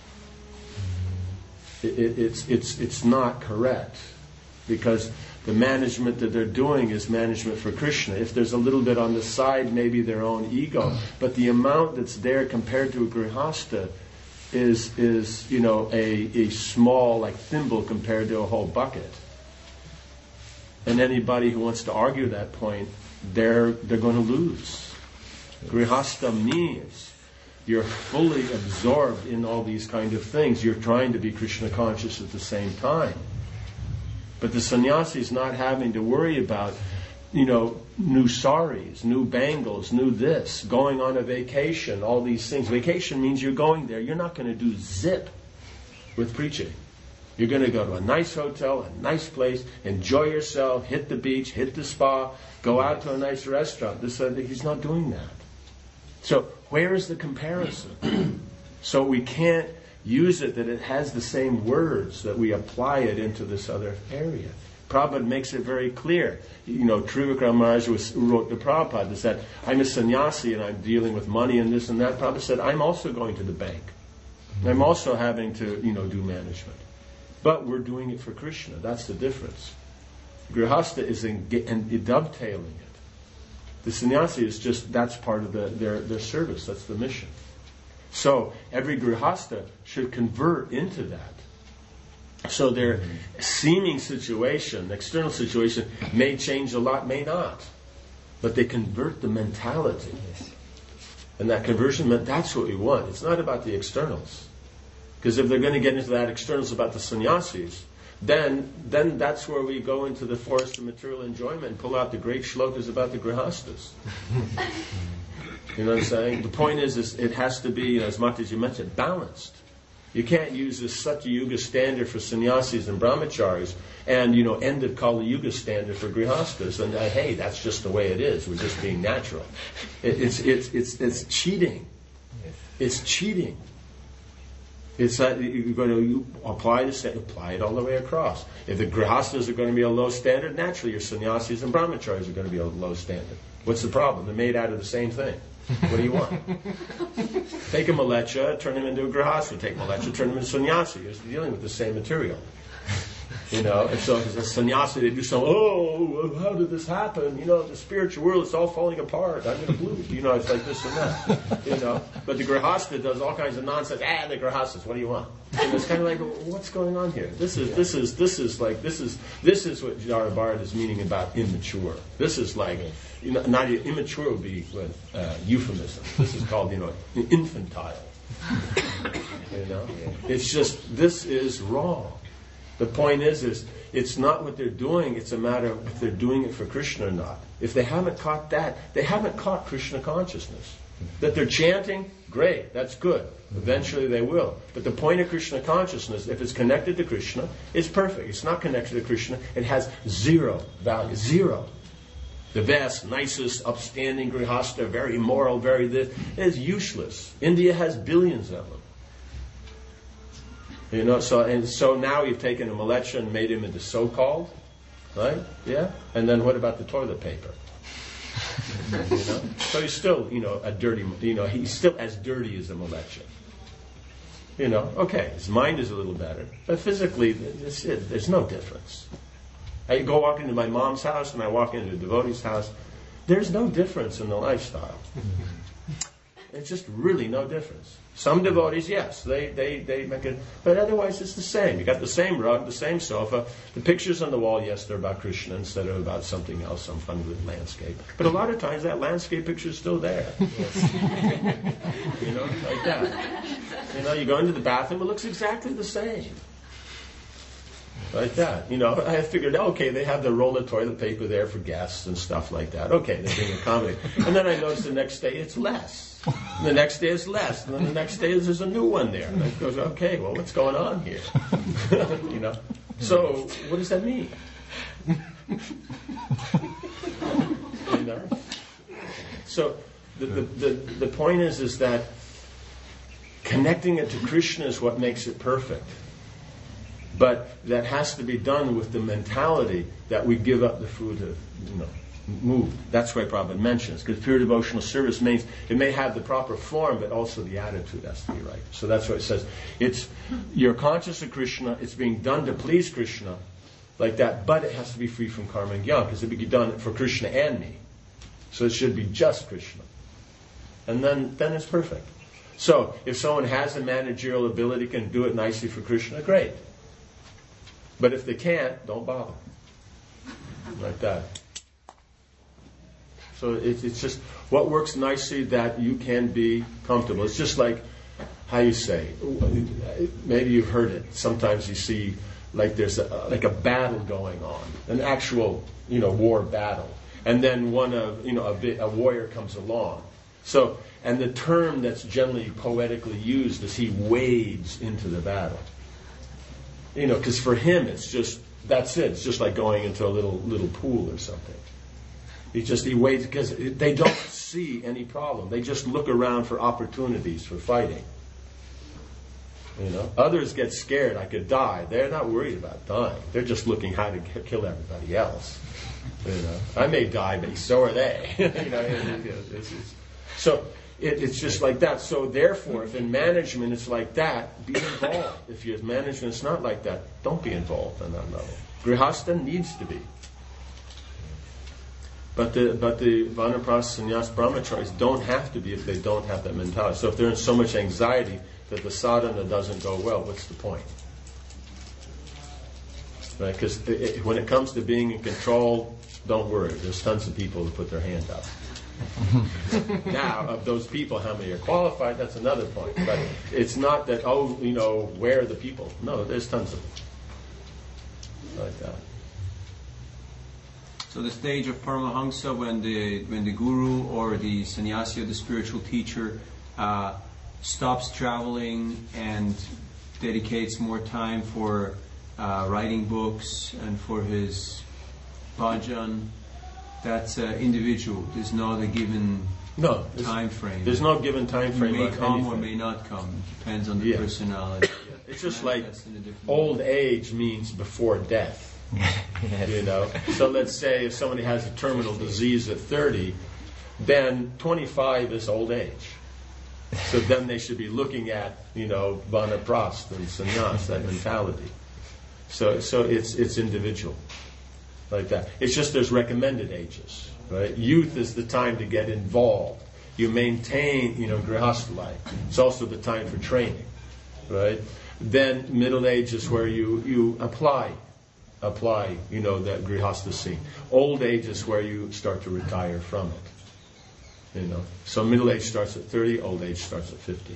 It, it, it's it's it's not correct, because the management that they're doing is management for Krishna. If there's a little bit on the side, maybe their own ego, but the amount that's there compared to a grihasta is is you know a a small, like thimble compared to a whole bucket. And anybody who wants to argue that point, they're they're going to lose. Grihasta means you're fully absorbed in all these kind of things. You're trying to be Krishna conscious at the same time. But the sannyasi is not having to worry about, you know, new saris, new bangles, new this, going on a vacation, all these things. Vacation means you're going there. You're not going to do zip with preaching. You're going to go to a nice hotel, a nice place, enjoy yourself, hit the beach, hit the spa, go out to a nice restaurant. This, uh, he's not doing that. So where is the comparison? So we can't use it that it has the same words, that we apply it into this other area. Prabhupada makes it very clear. You know, Trivikram Maharaj was, wrote to Prabhupada and said, I'm a sannyasi and I'm dealing with money and this and that. Prabhupada said, I'm also going to the bank. I'm also having to, you know, do management. But we're doing it for Krishna. That's the difference. Grihasta is in, in dovetailing it. The sannyasi is just, that's part of the, their, their service. That's the mission. So every grihasta should convert into that. So their seeming situation, external situation, may change a lot, may not. But they convert the mentality. And that conversion, that's what we want. It's not about the externals. Because if they're going to get into that externals about the sannyasis, then then that's where we go into the forest of material enjoyment and pull out the great shlokas about the grihastas. You know what I'm saying? The point is, is it has to be, as much as you mentioned, balanced. You can't use this Satya Yuga standard for sannyasis and brahmacharis and, you know, end of Kali Yuga standard for grihastas and, uh, hey, that's just the way it is. We're just being natural. It, it's, it's, it's, it's cheating. It's cheating. It's that you're going to you apply the apply it all the way across. If the grihastas are going to be a low standard, naturally your sannyasis and brahmacharis are going to be a low standard. What's the problem? They're made out of the same thing. What do you want? Take a malecha, turn him into a grihasta. Take malecha, turn him into sannyasi. You're dealing with the same material. You know, and so as a sannyasi, they do some, oh, how did this happen? You know, the spiritual world is all falling apart. I'm going to lose. You know, it's like this and that. You know, but the Grihasta does all kinds of nonsense. Ah, the Grihastas, what do you want? And it's kind of like, what's going on here? This is this is this is like this is this is what Jara Bharat is meaning about immature. This is like, you know, not immature would be uh, euphemism. This is called, you know, infantile. You know, it's just, this is wrong. The point is, is it's not what they're doing. It's a matter of if they're doing it for Krishna or not. If they haven't caught that, they haven't caught Krishna consciousness. That they're chanting, great, that's good. Eventually they will. But the point of Krishna consciousness, if it's connected to Krishna, is perfect. It's not connected to Krishna. It has zero value. Zero. The best, nicest, upstanding Grihasta, very moral, very this, is useless. India has billions of them. You know, so and so now you've taken a Malecha and made him into so-called, right? Yeah? And then what about the toilet paper? You know? So he's still, you know, a dirty, you know, he's still as dirty as a Malecha. You know, okay, his mind is a little better, but physically, that's it. There's no difference. I go walk into my mom's house and I walk into a devotee's house. There's no difference in the lifestyle. It's just really no difference. Some devotees, yes, they, they, they make it, but otherwise it's the same. You got the same rug, the same sofa. The pictures on the wall, yes, they're about Krishna instead of about something else, some fun with landscape. But a lot of times that landscape picture is still there. You know, like that. You know, you go into the bathroom, it looks exactly the same. Like that. You know, I figured, okay, they have the roll of toilet paper there for guests and stuff like that. Okay, they're being accommodated. And then I noticed the next day it's less. And the next day it's less. And then the next day there's a new one there. And I goes, okay, well, what's going on here? You know? So, what does that mean? You know? So, the, the, the, the point is, is that connecting it to Krishna is what makes it perfect. But that has to be done with the mentality that we give up the food of, you know, moved. That's why Prabhupada mentions, because pure devotional service means it may have the proper form, but also the attitude has to be right. So that's why it says, it's, you're conscious of Krishna, it's being done to please Krishna, like that, but it has to be free from karma and jnana, because it be done for Krishna and me. So it should be just Krishna. And then, then it's perfect. So, if someone has the managerial ability, can do it nicely for Krishna, great. But if they can't, don't bother. Like that. So it's, it's just what works nicely that you can be comfortable. It's just like, how you say, maybe you've heard it. Sometimes you see like there's a, like a battle going on, an actual, you know, war battle. And then one of, you know, a, bit, a warrior comes along. So, and the term that's generally poetically used is he wades into the battle. You know, because for him it's just, that's it. It's just like going into a little little pool or something. He just, he waits because they don't see any problem. They just look around for opportunities for fighting. You know, others get scared. I could die. They're not worried about dying. They're just looking how to kill everybody else. You know, I may die, but so are they. You know, it's, it's, so it, it's just like that. So therefore, if in management it's like that, be involved. If your management is not like that, don't be involved on that level. Grihastha needs to be. But the but the Vanaprastha, Sannyas, Brahmacharis don't have to be if they don't have that mentality. So if they're in so much anxiety that the sadhana doesn't go well, what's the point? Right? Because when it comes to being in control, don't worry. There's tons of people who put their hand up. Now, of those people, how many are qualified? That's another point. But it's not that, oh, you know, where are the people? No, there's tons of them. Like that. So the stage of Paramahamsa, when the when the guru or the sannyasi or the spiritual teacher uh, stops traveling and dedicates more time for uh, writing books and for his bhajan, that's uh, individual. There's not a given no, time frame. There's no given time frame. It may come anything. or may not come. Depends on the yeah. personality. Yeah. It's just like old age means before death. Yes. You know, so let's say if somebody has a terminal disease at thirty, then twenty-five is old age. So then they should be looking at, you know, Vanaprastha and sannyas, that mentality. So, so it's it's individual. like that. It's just there's recommended ages, right? Youth is the time to get involved. You maintain, you know, grihastha life. It's also the time for training, right? Then middle age is where you, you apply, apply, you know, that grihastha scene. Old age is where you start to retire from it, you know. So middle age starts at thirty, old age starts at fifty.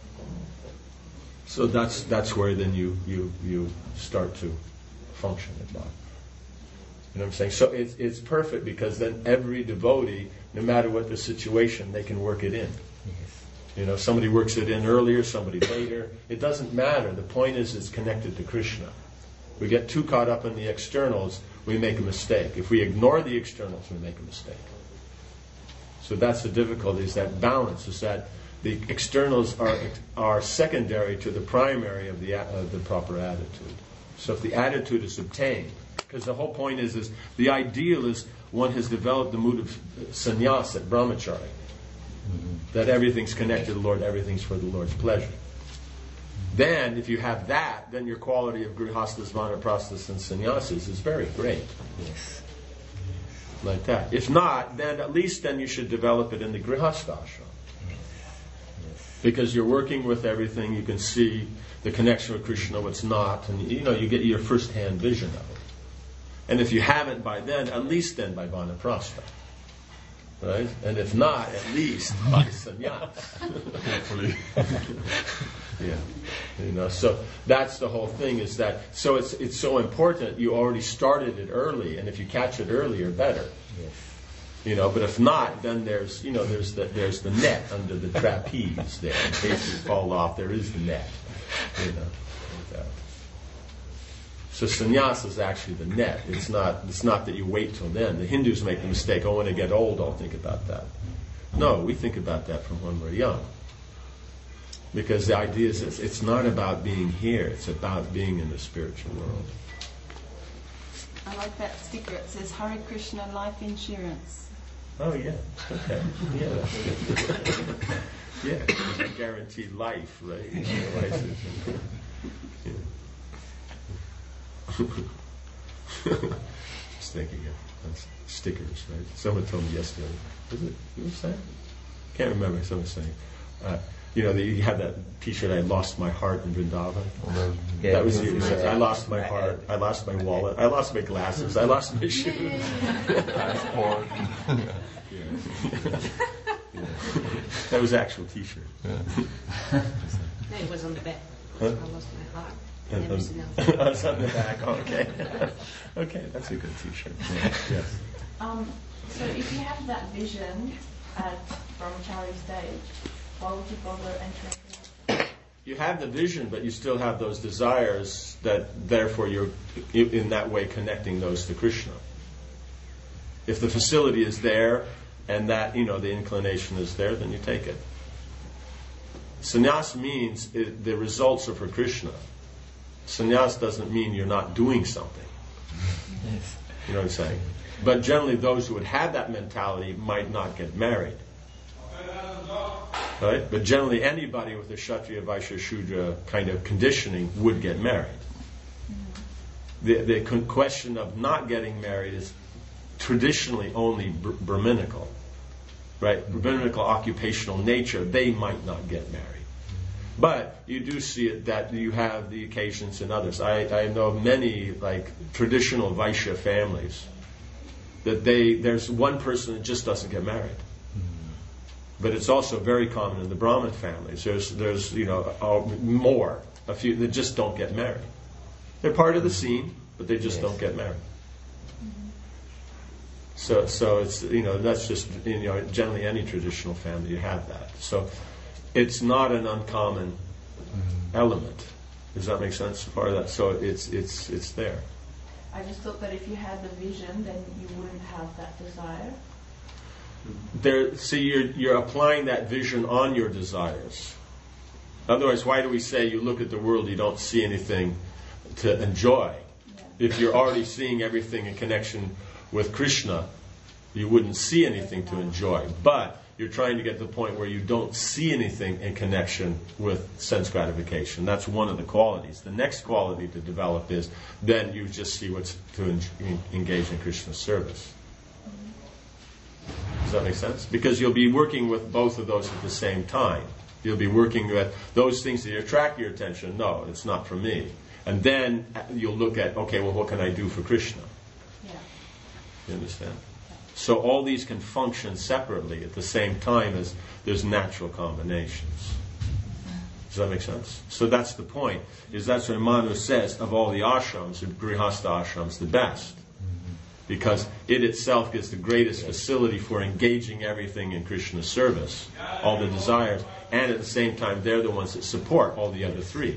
So that's that's where then you you you start to function at body. You know what I'm saying? So it's it's perfect because then every devotee, no matter what the situation, they can work it in. Yes. You know, somebody works it in earlier, somebody later. It doesn't matter. The point is it's connected to Krishna. We get too caught up in the externals, we make a mistake. If we ignore the externals, we make a mistake. So that's the difficulty, is that balance, is that the externals are are secondary to the primary of the of the proper attitude. So if the attitude is obtained, because the whole point is, is the ideal is one has developed the mood of sannyasa, brahmachari, mm-hmm. that everything's connected to the Lord, everything's for the Lord's pleasure. Then, if you have that, then your quality of grihasthas, vanaprasthas, and sannyasas is very great. Yes. Like that. If not, then at least then you should develop it in the grihastha ashram. Because you're working with everything, you can see the connection with Krishna, what's not, and you know, you get your first-hand vision of it. And if you haven't by then, at least then by vanaprastha. Right? And if not, at least by sannyas. Hopefully. Yeah. You know, so that's the whole thing, is that, so it's it's so important, you already started it early, and if you catch it earlier, better. Yes. You know, but if not, then there's, you know, there's the there's the net under the trapeze there. In case you fall off, there is the net. You know. Like that. So sannyasa is actually the net. It's not it's not that you wait till then. The Hindus make the mistake, oh, when I get old, I'll think about that. No, we think about that from when we're young. Because the idea is it's, it's not about being here, it's about being in the spiritual world. I like that sticker. It says Hare Krishna Life Insurance. Oh, yeah. Okay. Yeah. Yeah. Guaranteed life, right? You know, life is, yeah. Just thinking of stickers, right? Someone told me yesterday. Was it? Who was saying? Can't remember. Someone was saying. Uh, you know, you have that T-shirt, I lost my heart in Vrindavan. Yeah, that was you. I lost my heart. I lost my wallet. I lost my glasses. I lost my shoes. Passport. Yeah. Yeah. That was actual T-shirt. No, it was on the back. Huh? I lost my heart. And And, everything um, else. it's on the back. Oh, okay. Okay, that's a good T-shirt. Yeah. Yes. Um, so if you have that vision at brahmachari stage, why would you bother entering? You have the vision, but you still have those desires that, therefore, you're in that way connecting those to Krishna. If the facility is there, and that, you know, the inclination is there, then you take it. Sannyas means it, the results are for Krishna. Sannyas doesn't mean you're not doing something. Yes. You know what I'm saying? But generally, those who would have that mentality might not get married. Right? But generally, anybody with a Kshatriya, Vaishya, Shudra kind of conditioning would get married. The, the con- question of not getting married is traditionally only br- Brahminical. Right? Brahminical occupational nature, they might not get married. But you do see it that you have the occasions in others. I, I know many like traditional Vaishya families that they there's one person that just doesn't get married. But it's also very common in the Brahmin families. There's there's you know uh, more a few that just don't get married. They're part of the scene, but they just yes. don't get married. So so it's you know that's just you know generally any traditional family you have that. So it's not an uncommon mm-hmm. element. Does that make sense? Part of that. So it's it's it's there. I just thought that if you had the vision, then you wouldn't have that desire. There, see, you're you're applying that vision on your desires. Otherwise, why do we say you look at the world, you don't see anything to enjoy? Yeah. If you're already seeing everything in connection with Krishna, you wouldn't see anything to enjoy. But you're trying to get to the point where you don't see anything in connection with sense gratification. That's one of the qualities. The next quality to develop is then you just see what's to en- engage in Krishna's service. Does that make sense? Because you'll be working with both of those at the same time. You'll be working with those things that attract your attention. No, it's not for me. And then you'll look at, okay, well, what can I do for Krishna? Yeah. You understand? So all these can function separately at the same time as there's natural combinations. Does that make sense? So that's the point. Is that's what Manu says of all the ashrams, the Grihastha ashrams, the best. Because it itself gives the greatest facility for engaging everything in Krishna's service, all the desires, and at the same time they're the ones that support all the other three.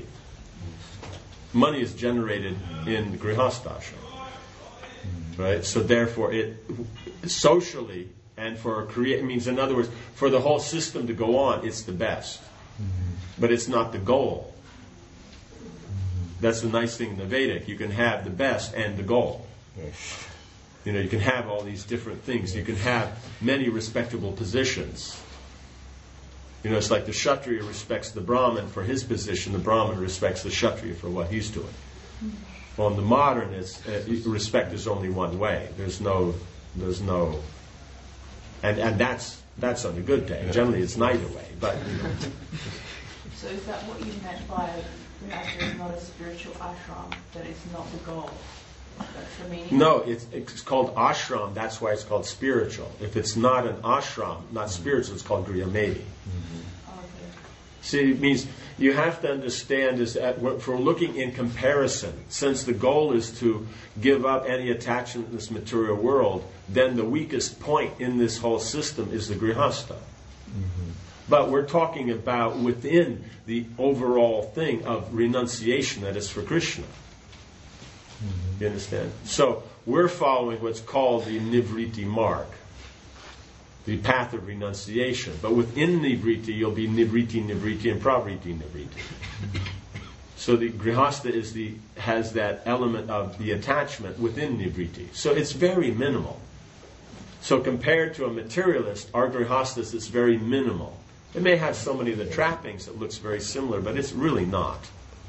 Money is generated in the Grihastha ashram. Right? So therefore it socially and for create means, in other words, for the whole system to go on, it's the best. But it's not the goal. That's the nice thing in the Vedic. You can have the best and the goal. Yes. You know, you can have all these different things. You can have many respectable positions. You know, it's like the Kshatriya respects the Brahmin for his position. The Brahmin respects the Kshatriya for what he's doing. Well, in the modern, it's, uh, respect is only one way. There's no, there's no, and and that's that's on a good day. Generally, it's neither way. But you know. So is that what you meant by Grihastha is not a spiritual ashram? That it's not the goal? That's the meaning? No, it's it's called ashram. That's why it's called spiritual. If it's not an ashram, not spiritual, it's called griyameti. See, it means you have to understand is that for looking in comparison, since the goal is to give up any attachment in this material world, then the weakest point in this whole system is the grihastha. Mm-hmm. But we're talking about within the overall thing of renunciation that is for Krishna. Mm-hmm. You understand? So we're following what's called the Nivriti mark, the path of renunciation. But within Nivriti, you'll be Nivriti, Nivriti, and Pravriti, Nivriti. So the Grihastha is the has that element of the attachment within Nivriti. So it's very minimal. So compared to a materialist, our Grihasthas is very minimal. It may have so many of the trappings that looks very similar, but it's really not.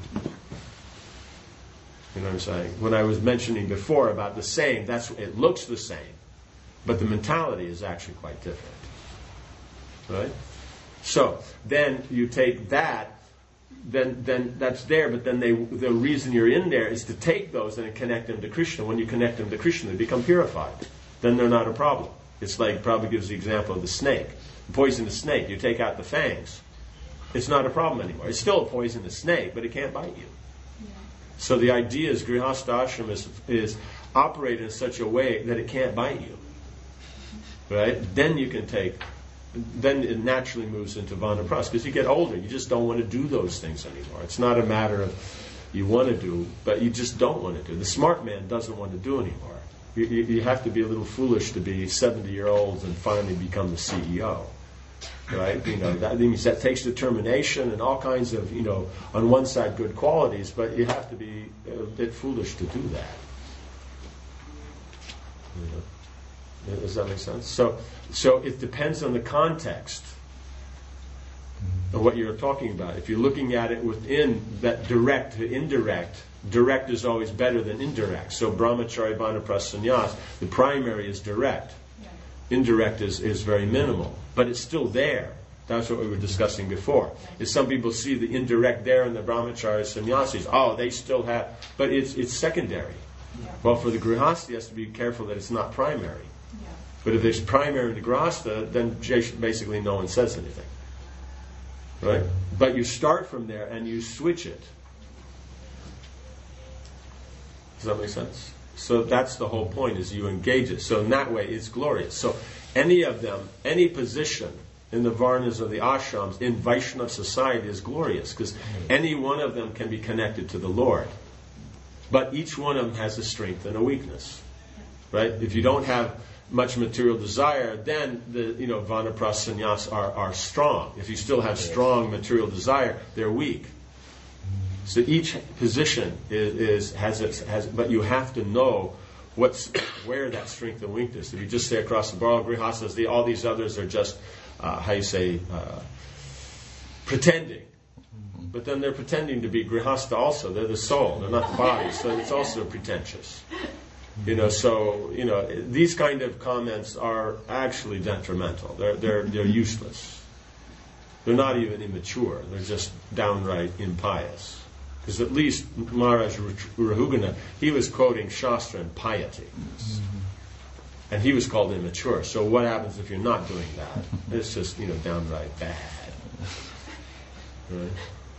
You know what I'm saying? When I was mentioning before about the same, that's it looks the same. But the mentality is actually quite different. Right? So, then you take that, then then that's there, but then they, the reason you're in there is to take those and connect them to Krishna. When you connect them to Krishna, they become purified. Then they're not a problem. It's like, Prabhupada gives the example of the snake. The poisonous snake, you take out the fangs. It's not a problem anymore. It's still a poisonous snake, but it can't bite you. Yeah. So the idea is Grihastha ashram is, is operated in such a way that it can't bite you. Right? Then you can take, then it naturally moves into Vanaprastha. Because you get older, you just don't want to do those things anymore. It's not a matter of you want to do, but you just don't want to do. The smart man doesn't want to do anymore. You, you, you have to be a little foolish to be seventy-year-olds and finally become the C E O. Right? You know, that means that takes determination and all kinds of, you know, on one side good qualities, but you have to be a bit foolish to do that. You know? Does that make sense? So, so it depends on the context of what you're talking about. If you're looking at it within that direct to indirect, direct is always better than indirect. So brahmacharya, vanaprastha, sannyas, the primary is direct. Yeah. Indirect is, is very minimal. But it's still there. That's what we were discussing before. Is some people see the indirect there in the brahmacharya, sannyasis. Oh, they still have, but it's it's secondary. Yeah. Well, for the grihastha, you have to be careful that it's not primary. But if it's primary to grihastha, then basically no one says anything. Right? But you start from there and you switch it. Does that make sense? So that's the whole point, is you engage it. So in that way, it's glorious. So any of them, any position in the varnas or the ashrams in Vaishnava society is glorious, because any one of them can be connected to the Lord. But each one of them has a strength and a weakness. Right? If you don't have much material desire, then the you know vanaprastha sannyas are, are strong. If you still have strong material desire, they're weak. So each position is, is has its has, but you have to know what's where that strength and weakness. If you just say across the board, grihastas, the, all these others are just, uh, how you say, uh, pretending. But then they're pretending to be grihasta also. They're the soul. They're not the body. So it's also pretentious. You know, so, you know, these kind of comments are actually detrimental. They're, they're, they're useless. They're not even immature. They're just downright impious. Because at least Maharaj Rahugana, he was quoting Shastra and piety. And he was called immature. So what happens if you're not doing that? It's just, you know, downright bad. Right?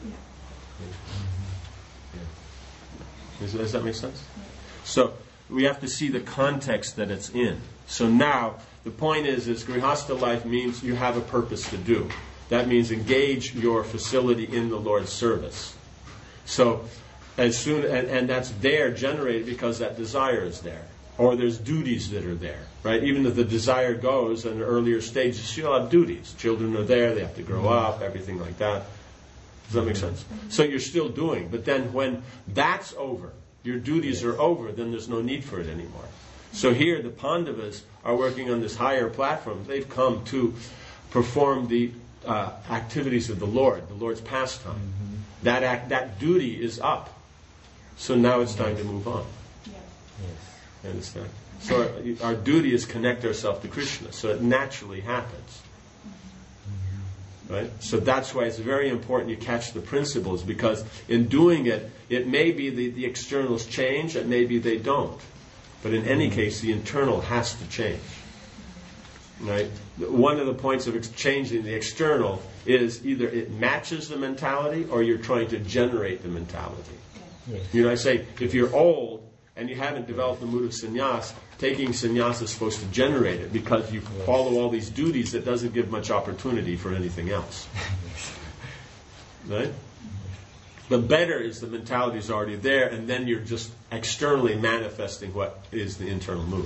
Yeah. Does, does that make sense? So we have to see the context that it's in. So now the point is, is grihasta life means you have a purpose to do. That means engage your facility in the Lord's service. So as soon and, and that's there generated because that desire is there, or there's duties that are there, right? Even if the desire goes in the earlier stages, you still have duties. Children are there; they have to grow up, everything like that. Does that make sense? So you're still doing, but then when that's over, your duties are over, then there's no need for it anymore. So here the Pandavas are working on this higher platform. They've come to perform the uh, activities of the Lord, the Lord's pastime. Mm-hmm. That act, that duty is up. So now it's time to move on. Yes. You understand? So our, our duty is connect ourselves to Krishna. So it naturally happens. Right? So that's why it's very important you catch the principles, because in doing it, it may be the, the externals change, it may be they don't. But in any case, the internal has to change. Right? One of the points of ex- changing the external is either it matches the mentality or you're trying to generate the mentality. Yes. You know, I say, if you're old and you haven't developed the mood of sannyas, taking sannyas is supposed to generate it, because you yes. follow all these duties that doesn't give much opportunity for anything else. Right? The better is the mentality is already there, and then you're just externally manifesting what is the internal mood.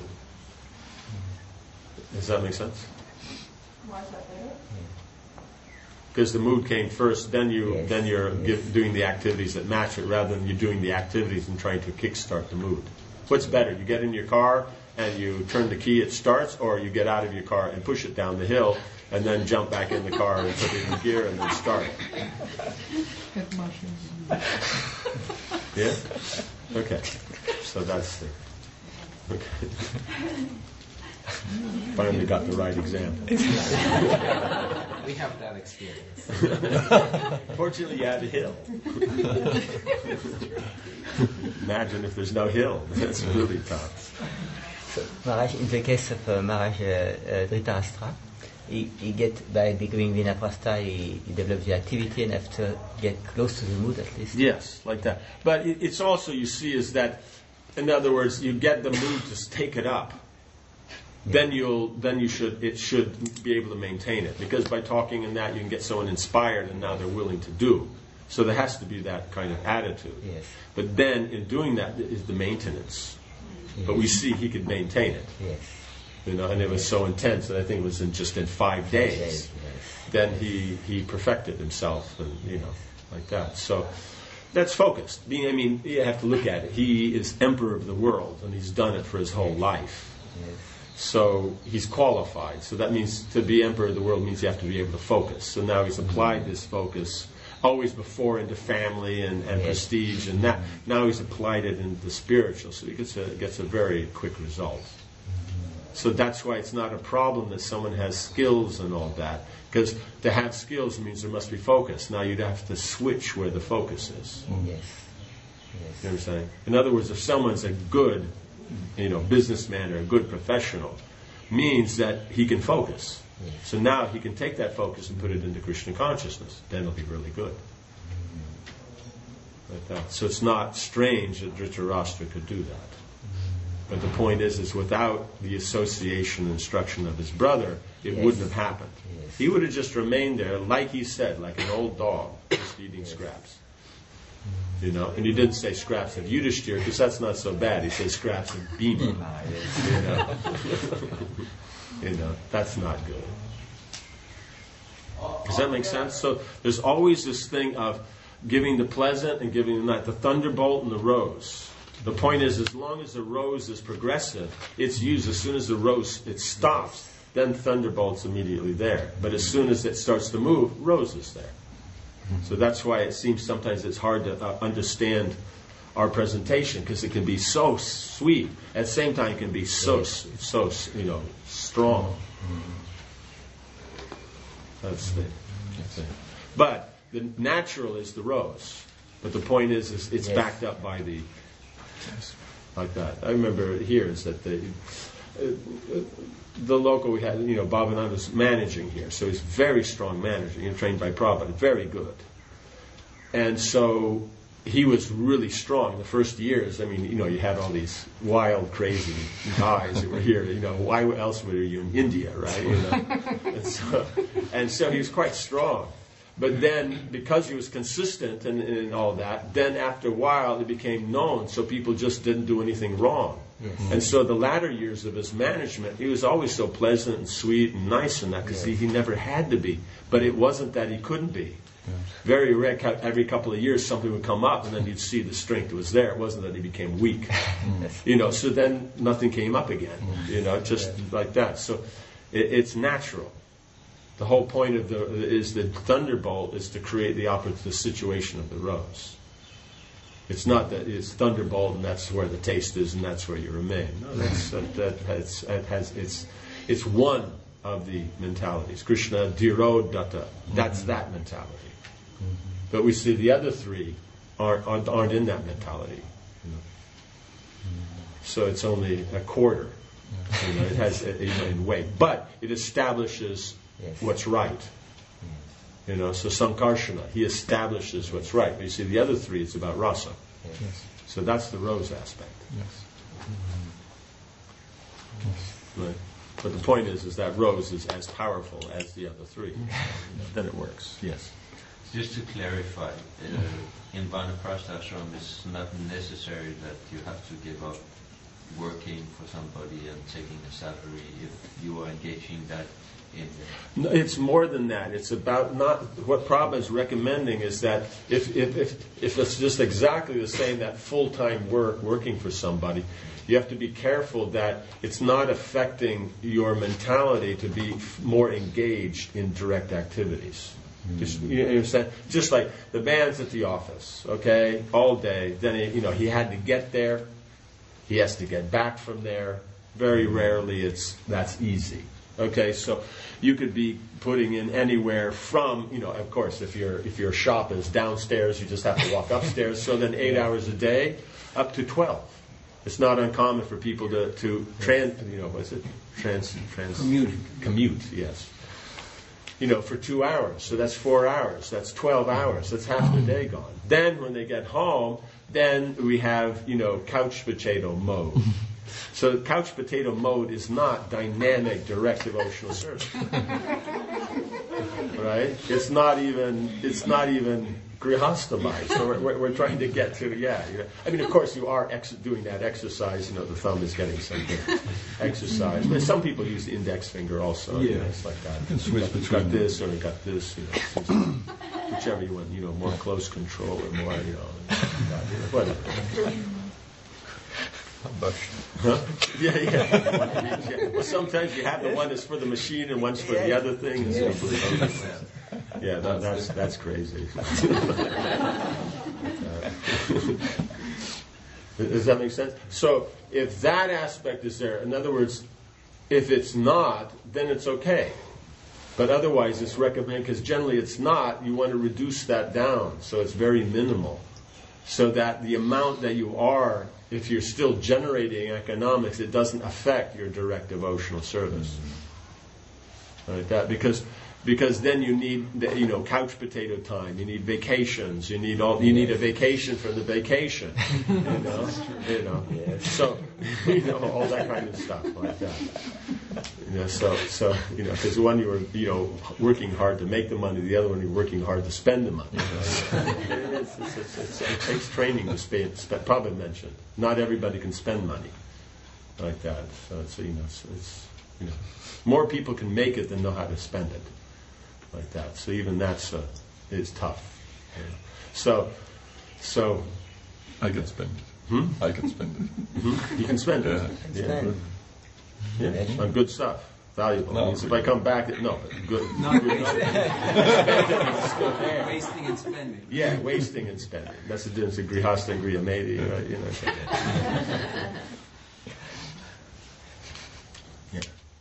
Does that make sense? Why is that better? Because the mood came first, then you Yes. then you're Yes. give, doing the activities that match it, rather than you doing the activities and trying to kickstart the mood. What's better? You get in your car and you turn the key, it starts, or you get out of your car and push it down the hill and then jump back in the car and put it in gear and then start it. Yeah? Okay. So that's the... Okay. Finally got the right example. We have that experience. Fortunately, you had a hill. Imagine if there's no hill. That's really tough. So, Maharaj, in the case of uh, Maharaj uh, uh, Dhritarashtra, he, he get by becoming Vinaprastha, he, he develops the activity, and after get close to the mood at least. Yes, like that. But it, it's also, you see, is that, in other words, you get the mood to take it up. Then you'll, then you should, it should be able to maintain it, because by talking and that you can get someone inspired, and now they're willing to do. So there has to be that kind of attitude. Yes. But then in doing that is the maintenance. Yes. But we see he could maintain it. Yes. You know, and it was so intense that I think it was in just in five days. Yes. Then he he perfected himself, and you know, like that. So that's focused. Being, I mean, you have to look at it. He is emperor of the world, and he's done it for his whole life. Yes. So he's qualified. So that means to be emperor of the world means you have to be able to focus. So now he's applied this focus always before into family and, and Yes. prestige, and that now he's applied it into the spiritual. So he gets a gets a very quick result. So that's why it's not a problem that someone has skills and all that. Because to have skills means there must be focus. Now you'd have to switch where the focus is. Yes. Yes. You know what I'm saying? In other words, if someone's a good, you know, businessman or a good professional, means that he can focus. Yes. So now he can take that focus and put it into Krishna consciousness. Then it'll be really good. Like that. So it's not strange that Dhritarashtra could do that. But the point is, is without the association and instruction of his brother, it Yes. wouldn't have happened. Yes. He would have just remained there, like he said, like an old dog, just eating scraps. You know, and he didn't say scraps of Yudhishthira, because that's not so bad. He says scraps of Bhima. You know, you know, that's not good. Does that make sense? So there's always this thing of giving the pleasant and giving the not, the thunderbolt and the rose. The point is, as long as the rose is progressive, it's used. As soon as the rose it stops, then thunderbolt's immediately there. But as soon as it starts to move, rose is there. So that's why it seems sometimes it's hard to uh, understand our presentation, because it can be so sweet, at the same time it can be so so you know strong. That's the, that's it. But the natural is the rose. But the point is, is it's yes. backed up by the like that. I remember here is that the uh, the local we had, you know, Bhavananda was managing here, so he's a very strong manager, you know, trained by Prabhupada, very good. And so he was really strong the first years. I mean, you know, you had all these wild, crazy guys that were here. You know, why else were you in India, right? You know, and so, and so he was quite strong. But then, because he was consistent and, and all that, then after a while it became known, so people just didn't do anything wrong. Yes. And so the latter years of his management, he was always so pleasant and sweet and nice and that, because yes. he, he never had to be. But it wasn't that he couldn't be. Yes. Very rare, every couple of years something would come up and then you'd see the strength was there. It wasn't that he became weak. Yes. You know, so then nothing came up again. You know, just yes. like that. So it, it's natural. The whole point of the is the thunderbolt is to create the opposite the situation of the rose. It's not that it's thunderbolt and that's where the taste is and that's where you remain. No, that's, that, that has, that has it's it's one of the mentalities. Krishna Dhirodatta. That's mm-hmm. that mentality. Mm-hmm. But we see the other three aren't aren't, aren't in that mentality. You know? Mm-hmm. So it's only a quarter. Yeah. You know, it has a, a, in weight, but it establishes. Yes. What's right. Yes. You know, so Sankarsana, he establishes what's right. But you see, the other three, it's about rasa. Yes. So that's the rose aspect. Yes. Mm-hmm. Yes. Right. But the point is, is that rose is as powerful as the other three. Then it works. Yes. Just to clarify, uh, in Vanaprastha ashram, it's not necessary that you have to give up working for somebody and taking a salary if you are engaging that. No, it's more than that. It's about not what Prabhupada is recommending is that if if if, if it's just exactly the same, that full-time work, working for somebody, you have to be careful that it's not affecting your mentality to be more engaged in direct activities. Mm-hmm. Just, you understand? Just like the man's at the office, okay, all day. Then he, you know he had to get there. He has to get back from there. Very rarely it's that's easy. Okay, so you could be putting in anywhere from, you know, of course, if your if your shop is downstairs, you just have to walk upstairs. So then eight hours a day, up to twelve. It's not uncommon for people to to trans, you know, what's it? Trans trans commute. Commute, yes. You know, for two hours. So that's four hours. That's twelve hours. That's half the day gone. Then when they get home, then we have, you know, couch potato mode. So couch potato mode is not dynamic direct devotional service, right? It's not even it's not even grihastamized. So we're, we're, we're trying to get to yeah. You know, I mean, of course, you are ex- doing that exercise. You know, the thumb is getting some exercise. But some people use the index finger also. Yeah, you know, it's like that. You can switch got, between got this or got this. You know, whichever you want. You know, more close control or more. You know, whatever. Huh? Yeah, yeah. yeah. Well, sometimes you have the one that's for the machine and one's for the other thing. And so yeah, that, that's that's crazy. Does that make sense? So if that aspect is there, in other words, if it's not, then it's okay. But otherwise, it's recommended, because generally it's not, you want to reduce that down so it's very minimal. So that the amount that you are, if you're still generating economics, it doesn't affect your direct devotional service. Right? That because because then you need the, you know couch potato time. You need vacations. You need all. You need a vacation from the vacation. You know. You know. So you know all that kind of stuff like that. You know, so so you know because one you were you know working hard to make the money, the other one you're working hard to spend the money. Right? it's, it's, it's, it's, it takes training to spend. spend probably mentioned. Not everybody can spend money like that. So it's you know it's, it's you know more people can make it than know how to spend it like that. So even that's uh, is tough. You know. So so I can spend it. Hmm? I can spend it. Mm-hmm. You can spend it. Yeah. Yeah, good. Yeah, on good stuff. Valuable. No, means if I come back, no, but good. Not good wasting. It's still there. Wasting and spending. Yeah, wasting and spending. That's the difference in grihasta and griyamedi, right? You know. Yeah.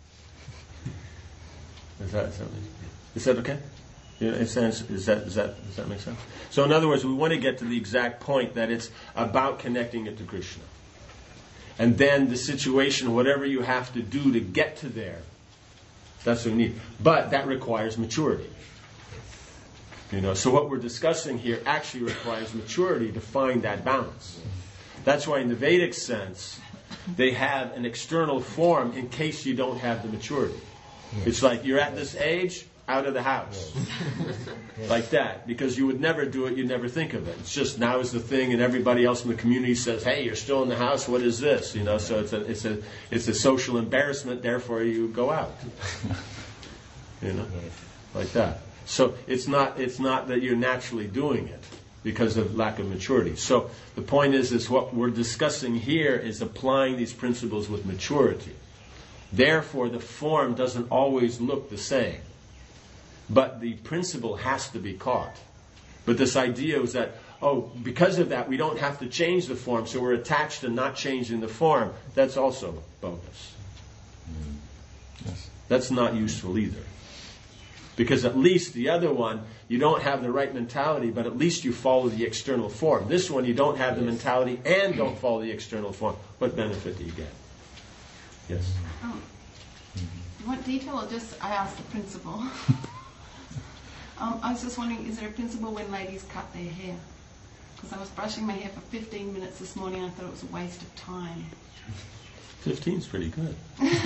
Is that, is that, is that okay? Yeah, in sense, is that, is that, does that make sense? So in other words, we want to get to the exact point that it's about connecting it to Krishna. And then the situation, whatever you have to do to get to there, that's what we need. But that requires maturity. You know, so what we're discussing here actually requires maturity to find that balance. That's why in the Vedic sense, they have an external form in case you don't have the maturity. Yes. It's like you're at this age, out of the house. Yes. Like that. Because you would never do it, you'd never think of it. It's just now is the thing, and everybody else in the community says, hey, you're still in the house, what is this? You know, so it's a it's a it's a social embarrassment, therefore you go out. You know? Yes. Like that. So it's not it's not that you're naturally doing it because of lack of maturity. So the point is is what we're discussing here is applying these principles with maturity. Therefore the form doesn't always look the same. But the principle has to be caught. But this idea is that, oh, because of that, we don't have to change the form, so we're attached to not changing the form. That's also bogus. Mm. Yes. That's not useful either. Because at least the other one, you don't have the right mentality, but at least you follow the external form. This one, you don't have the mentality and don't follow the external form. What benefit do you get? Yes? Um, you want detail or just I asked the principal? Um, I was just wondering, is there a principle when ladies cut their hair? Because I was brushing my hair for fifteen minutes this morning and I thought it was a waste of time. fifteen's pretty good.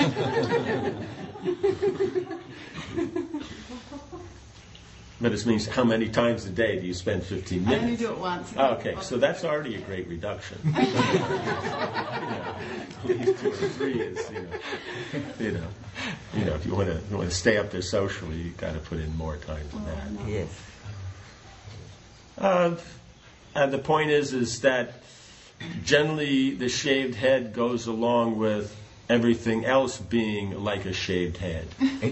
But it means how many times a day do you spend fifteen minutes? I only do it once. Oh, okay, so that's already a great reduction. You know, at least two or three is, you know, you know, you know, if you want to, you want to stay up there socially, you've got to put in more time than that. Yes. Uh, and the point is, is that generally the shaved head goes along with everything else being like a shaved head.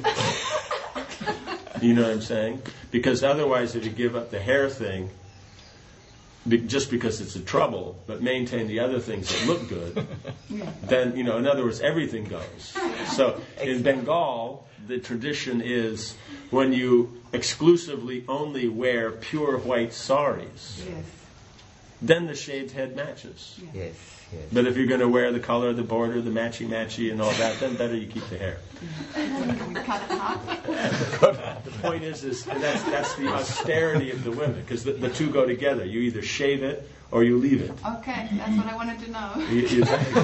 You know what I'm saying? Because otherwise, if you give up the hair thing, be, just because it's a trouble, but maintain the other things that look good, yeah. Then, you know, in other words, everything goes. So in Bengal, the tradition is when you exclusively only wear pure white saris, yes. Then the shaved head matches. Yes. Yes. Yes. But if you're going to wear the color, the border, the matchy-matchy and all that, then better you keep the hair. Cut it off. The point is, is that's, that's the austerity of the women, because the, the two go together. You either shave it or you leave it. Okay, that's what I wanted to know. You, you,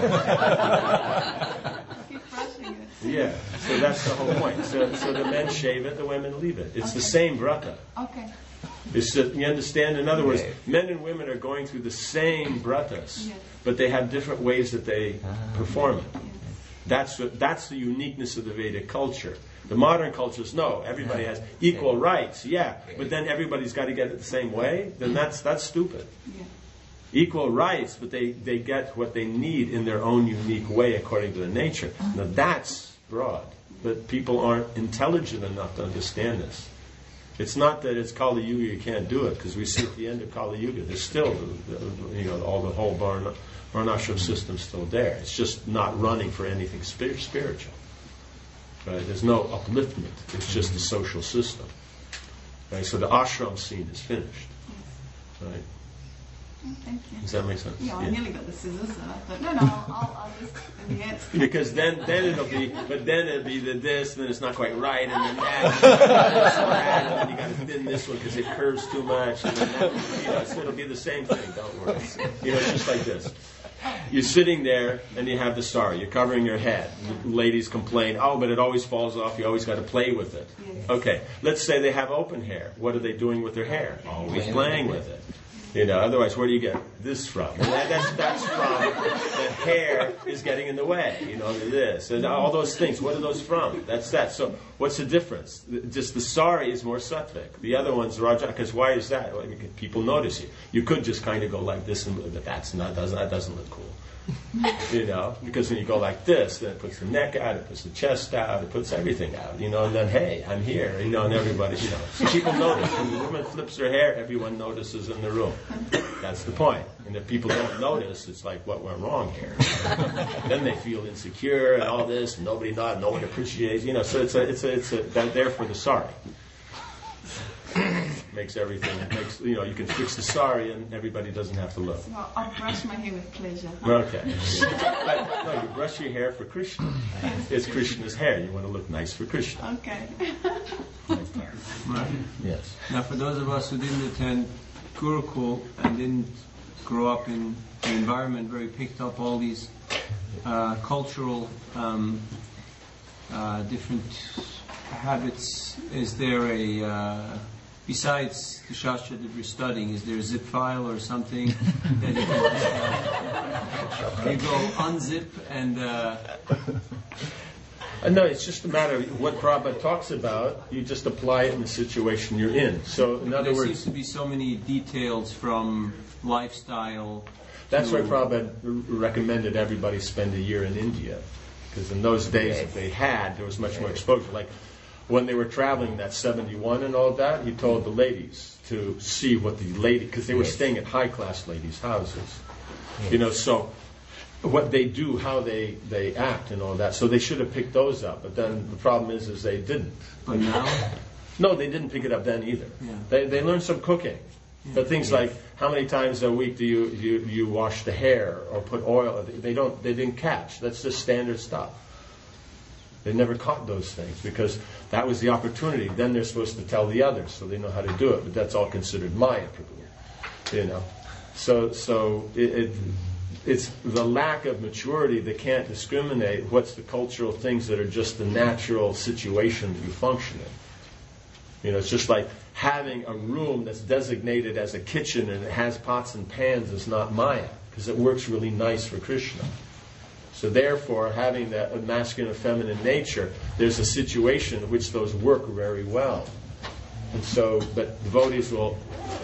keep brushing it. Yeah, so that's the whole point. So, so the men shave it, the women leave it. It's okay. The same vrata. Okay. It's just, you understand? In other words, men and women are going through the same vratas, yes. But they have different ways that they perform it. Yes. That's what, that's the uniqueness of the Vedic culture. The modern cultures, no, everybody has equal rights, yeah, but then everybody's got to get it the same way. Then that's that's stupid. Yeah. Equal rights, but they, they get what they need in their own unique way according to the nature. Now that's broad, but people aren't intelligent enough to understand this. It's not that it's Kali Yuga, you can't do it, because we see at the end of Kali Yuga, there's still, you know, all the whole Varna, Varnashram system still there. It's just not running for anything spir- spiritual. Right? There's no upliftment. It's just a social system. Right? So the ashram scene is finished. Right? Thank you. Does that make sense? Yeah, I yeah. nearly got the scissors, so I thought, no, no, I'll, I'll, I'll just enhance. Because then, then it'll be, but then it'll be the this, and then it's not quite right, and then that, and then you got to thin this one because it curves too much, and then that, you know, so it'll be the same thing. Don't worry. You know, it's just like this. You're sitting there, and you have the star. You're covering your head. The ladies complain, oh, but it always falls off. You always got to play with it. Yes. Okay, let's say they have open hair. What are they doing with their hair? Always playing with it. You know, otherwise, where do you get this from? Well, that, that's, that's from the hair is getting in the way, you know, this, and all those things. What are those from? That's that. So what's the difference? Just the sari is more sattvic. The other one's raja, because why is that? Well, people notice you. You could just kind of go like this, and but that's not, doesn't, that doesn't look cool. You know, because when you go like this, then it puts the neck out, it puts the chest out, it puts everything out, you know, and then, hey, I'm here, you know, and everybody, you know. So people notice. When the woman flips her hair, everyone notices in the room. That's the point. And if people don't notice, it's like, what went wrong here? Then they feel insecure and all this, and nobody not, no one appreciates, you know, so it's a, it's a, it's a, that there for the sari. Makes everything, it makes, you know, you can fix the sari and everybody doesn't have to look. Well, I'll brush my hair with pleasure. Okay. But, no, you brush your hair for Krishna. It's Krishna's hair. You want to look nice for Krishna. Okay. Right. Yes. Now, for those of us who didn't attend Gurukul and didn't grow up in an environment where we picked up all these uh, cultural um, uh, different habits, is there a, uh, besides the Shastra that we're studying, is there a zip file or something that you can uh, you go unzip and... Uh, Uh, no, it's just a matter of what Prabhupada talks about. You just apply it in the situation you're in. So, in other there words, seems to be so many details from lifestyle. that's to why Prabhupada r- recommended everybody spend a year in India, because in those days that they had, there was much more exposure. Like when they were traveling that seventy-one and all that, he told the ladies to see what the lady, because they were Yes. staying at high class ladies' houses. Yes. You know, so what they do, how they, they act and all that. So they should have picked those up, but then the problem is, is they didn't. But now? No, they didn't pick it up then either. Yeah. They they learned some cooking. Yeah. But things like how many times a week do you, you, you wash the hair or put oil? They don't. They didn't catch. That's just standard stuff. They never caught those things because that was the opportunity. Then they're supposed to tell the others, so they know how to do it. But that's all considered Maya, you know. So so it. it It's the lack of maturity that can't discriminate what's the cultural things that are just the natural situation that you function in. You know, it's just like having a room that's designated as a kitchen and it has pots and pans is not Maya, because it works really nice for Krishna. So therefore, having that masculine and feminine nature, there's a situation in which those work very well. And so, but devotees will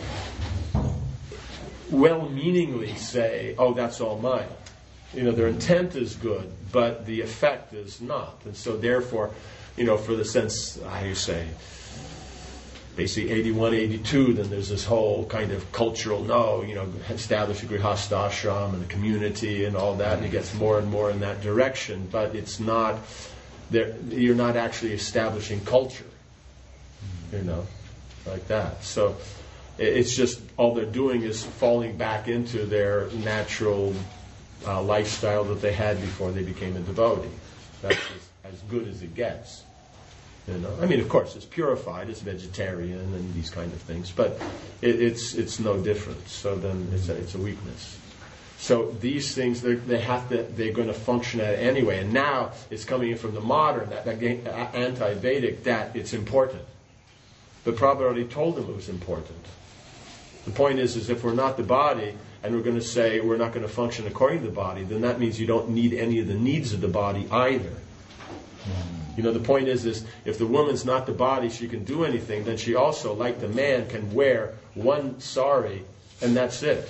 well-meaningly say, oh, that's all Maya. You know, their intent is good, but the effect is not. And so therefore, you know, for the sense, how you say, basically eighty-one, eighty-two, then there's this whole kind of cultural, no, you know, establish a grihastha ashram and a community and all that, and it gets more and more in that direction, but it's not, there. You're not actually establishing culture, you know, like that. So it's just all they're doing is falling back into their natural uh, lifestyle that they had before they became a devotee. That's as, as good as it gets. You know, I mean, of course, it's purified, it's vegetarian and these kind of things, but it, it's it's no different. So then it's a, it's a weakness. So these things they have to they're going to function at it anyway. And now it's coming in from the modern, that, that anti-Vedic, that it's important. But Prabhupada already told them it was important. The point is, is if we're not the body and we're going to say we're not going to function according to the body, then that means you don't need any of the needs of the body either. You know, the point is, is if the woman's not the body, she can do anything, then she also, like the man, can wear one sari and that's it.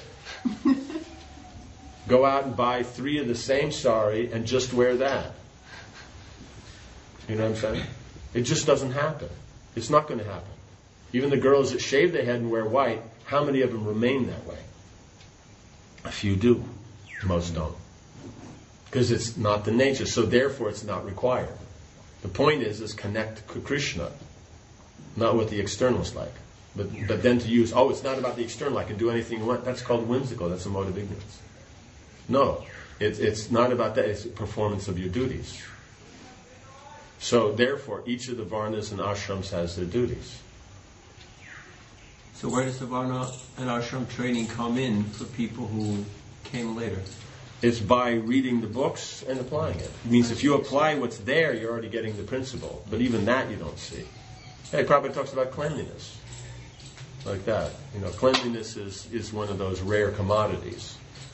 Go out and buy three of the same sari and just wear that. You know what I'm saying? It just doesn't happen. It's not going to happen. Even the girls that shave their head and wear white, how many of them remain that way? A few do. Most don't. Because it's not the nature. So therefore it's not required. The point is, is connect to Krishna. Not what the external is like. But, but then to use, oh, it's not about the external. I can do anything you want. That's called whimsical. That's a mode of ignorance. No. It, it's not about that. It's performance of your duties. So therefore, each of the varnas and ashrams has their duties. So where does the varna and ashram training come in for people who came later? It's by reading the books and applying it. It means if you apply what's there, you're already getting the principle. But even that you don't see. Hey, Prabhupada talks about cleanliness. Like that. You know, cleanliness is, is one of those rare commodities.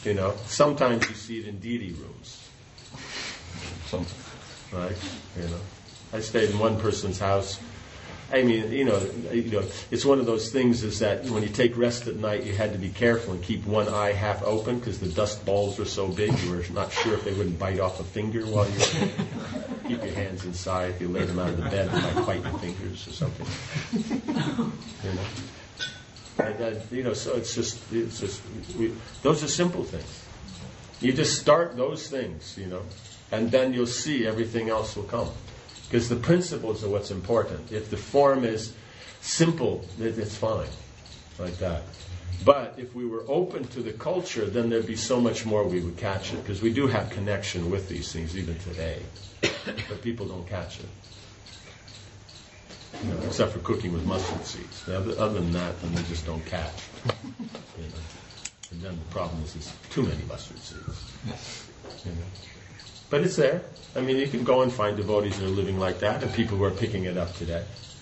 You know, sometimes you see it in deity rooms. Sometimes. Right? You know, I stayed in one person's house. I mean, you know, you know, it's one of those things is that when you take rest at night, you had to be careful and keep one eye half open because the dust balls were so big, you were not sure if they wouldn't bite off a finger while you were keep your hands inside. If you laid them out of the bed, they might bite your fingers or something. You know, and, uh, you know, so it's just, it's just, we, those are simple things. You just start those things, you know, and then you'll see everything else will come. Because the principles are what's important. If the form is simple, it's fine, like that. But if we were open to the culture, then there'd be so much more we would catch it. Because we do have connection with these things even today. But people don't catch it. You know, except for cooking with mustard seeds. Other, other than that, then they just don't catch. You know. And then the problem is there's too many mustard seeds. You know. But it's there. I mean, you can go and find devotees that are living like that, and people who are picking it up today.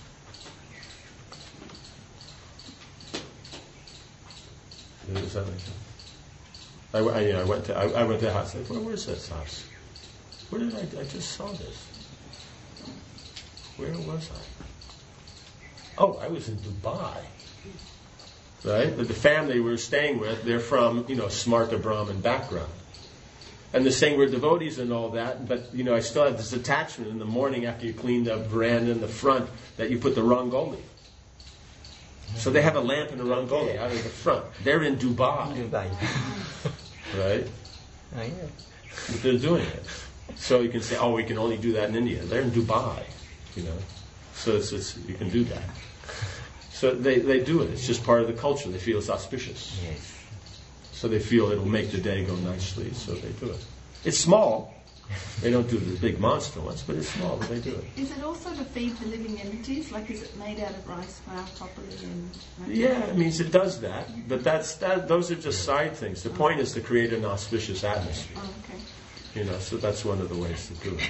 Does that make sense? I, I, you know, I went to I, I went to a house. Like, where, where's this house? Where did I? I just saw this. Where was I? Oh, I was in Dubai. Right? But the family we were staying with, they're from, you know, Smarta Brahmin background. And they're saying we're devotees and all that, but, you know, I still have this attachment in the morning after you clean the veranda in the front that you put the Rangoli. So they have a lamp and a Rangoli out of the front. They're in Dubai. Dubai. Right? Oh, yeah. But they're doing it. So you can say, oh, we can only do that in India. They're in Dubai, you know. So it's, it's you can do that. So they, they do it. It's just part of the culture. They feel it's auspicious. Yes. So they feel it'll make the day go nicely, so they do it. It's small. They don't do the big monster ones, but it's small, but they do it. Is it also to feed the living entities? Like, is it made out of rice flour properly? And Yeah, it means it does that, but that's that. Those are just side things. The point is to create an auspicious atmosphere. Oh, okay. You know, so that's one of the ways to do it.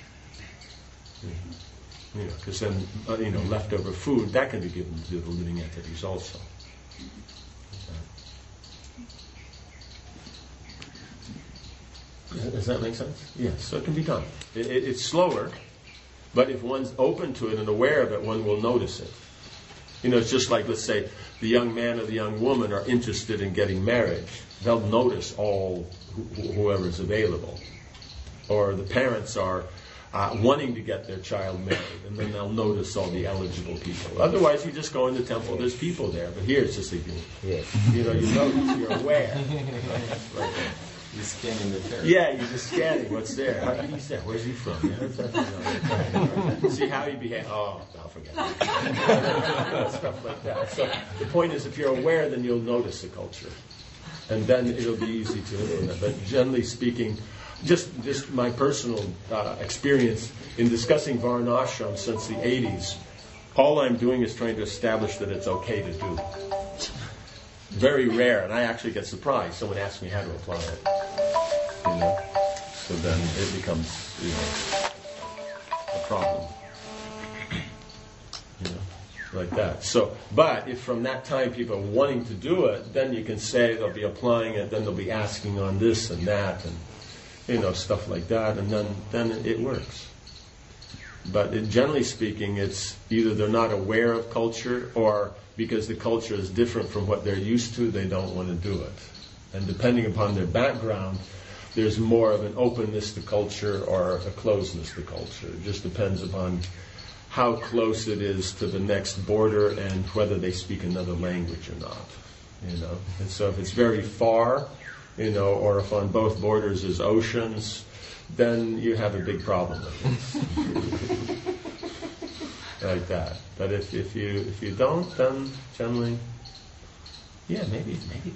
You know, because then, uh, you know, leftover food, that can be given to the living entities also. Does that make sense? Yes, so it can be done. It, it, it's slower, but if one's open to it and aware of it, one will notice it. You know, it's just like, let's say, the young man or the young woman are interested in getting married. They'll notice all wh- whoever's available. Or the parents are uh, wanting to get their child married, and then they'll notice all the eligible people. Otherwise, you just go in the temple, there's people there. But here, it's just like, you, Yes. you know, you notice, you're aware. Right there. You're scanning the territory. Yeah, you're just scanning what's there. How, he's there. Where's he from? Yeah, that's, that's, that's, see how he behaves. Oh, I'll forget it. Stuff like that. So the point is, if you're aware, then you'll notice the culture, and then it'll be easy to implement. But generally speaking, just just my personal uh, experience in discussing Varnashram since the eighties, all I'm doing is trying to establish that it's okay to do. Very rare, and I actually get surprised. Someone asks me how to apply it. You know, so then it becomes, you know, a problem. You know, like that. So, but if from that time people are wanting to do it, then you can say they'll be applying it. Then they'll be asking on this and that, and you know, stuff like that, and then then it works. But it, generally speaking, it's either they're not aware of culture, or because the culture is different from what they're used to, they don't want to do it. And depending upon their background, there's more of an openness to culture or a closeness to culture. It just depends upon how close it is to the next border and whether they speak another language or not. You know, and so if it's very far, you know, or if on both borders is oceans, then you have a big problem with it. Like that. But if, if you if you don't, then generally, yeah, maybe maybe.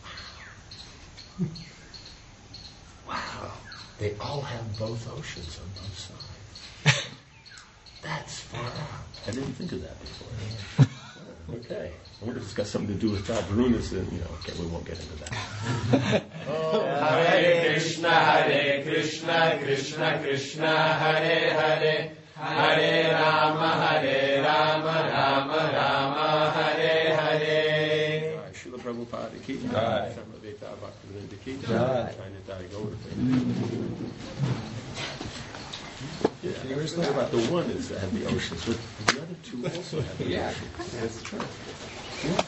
Wow, they all have both oceans on both sides. That's far out. I didn't think of that before. Okay, I wonder if it's got something to do with that. Varuna's in, you know. Okay, we won't get into that. Oh, Hare Krishna, Hare Krishna, Krishna Krishna, Hare Hare. Hare Rama, Hare Rama, Rama Rama, Hare Hare. Srila Prabhupada ki Jai. Samaveta Bhaktivedanta ki Jai. just thought about the one that had the oceans, but the other two also have the Yeah. oceans. That's true. Yeah.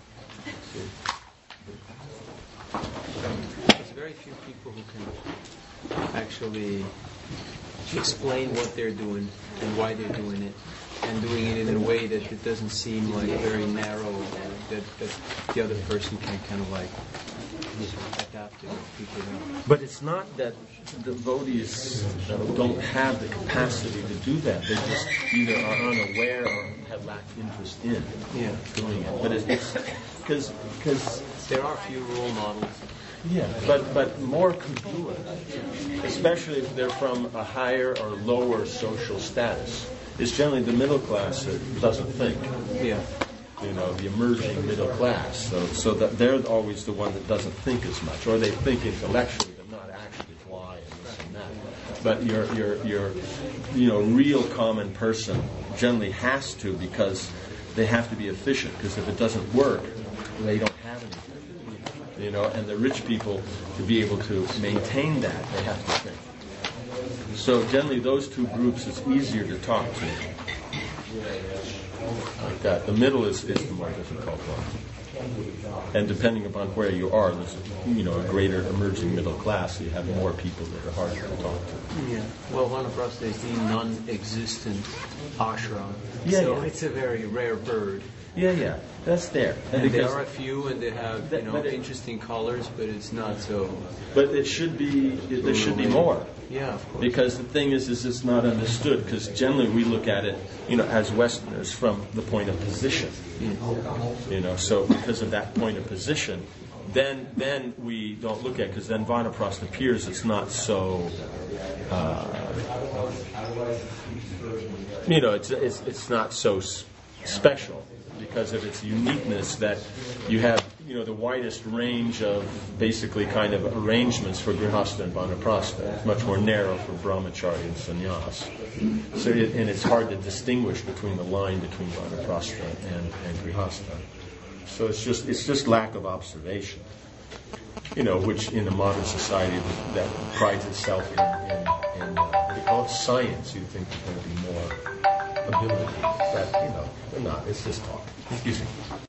There's very few people who can actually explain what they're doing and why they're doing it, and doing it in a way that it doesn't seem like very narrow, or that, that the other person can kind of like adapt to or pick it up. But it's not that devotees uh, don't have the capacity to do that. They just either are unaware or have lacked interest in Yeah. doing it. But it's because because there are few role models. Yeah, but but more could do it, especially if they're from a higher or lower social status. It's generally the middle class that doesn't think. Yeah. You know, the emerging middle class. So so that they're always the one that doesn't think as much, or they think intellectually, but not actually why and this and that. But your your your you know real common person generally has to, because they have to be efficient. Because if it doesn't work, they don't have anything. You know, and the rich people, to be able to maintain that, they have to think. So generally, those two groups, it's easier to talk to. Like that. The middle is, is the more difficult one. And depending upon where you are, there's you know a greater emerging middle class. So you have more people that are harder to talk to. Yeah. Well, Vanaprastha is the non-existent ashram. Yeah, so yeah. it's a very rare bird. Yeah, yeah, that's there. And because there are a few, and they have you know but it- interesting colors, but it's not so. But it should be. It, there should be more. Yeah, of course. Because the thing is, is it's not understood. Because generally we look at it, you know, as Westerners from the point of position. You know, so because of that point of position, then then we don't look at. Because then Vanaprastha appears. It's not so. Uh, you know, it's it's it's not so s- special because of its uniqueness that you have. You know, the widest range of basically kind of arrangements for Grihastha and Vanaprastha. It's much more narrow for Brahmacharya and Sannyas. So, it, and it's hard to distinguish between the line between Vanaprastha and, and Grihastha. So it's just it's just lack of observation. You know, which in a modern society that prides itself in, in, in uh, what do you call it, science, you think there's going to be more ability. That, you know, they're not. It's just talk. Excuse me.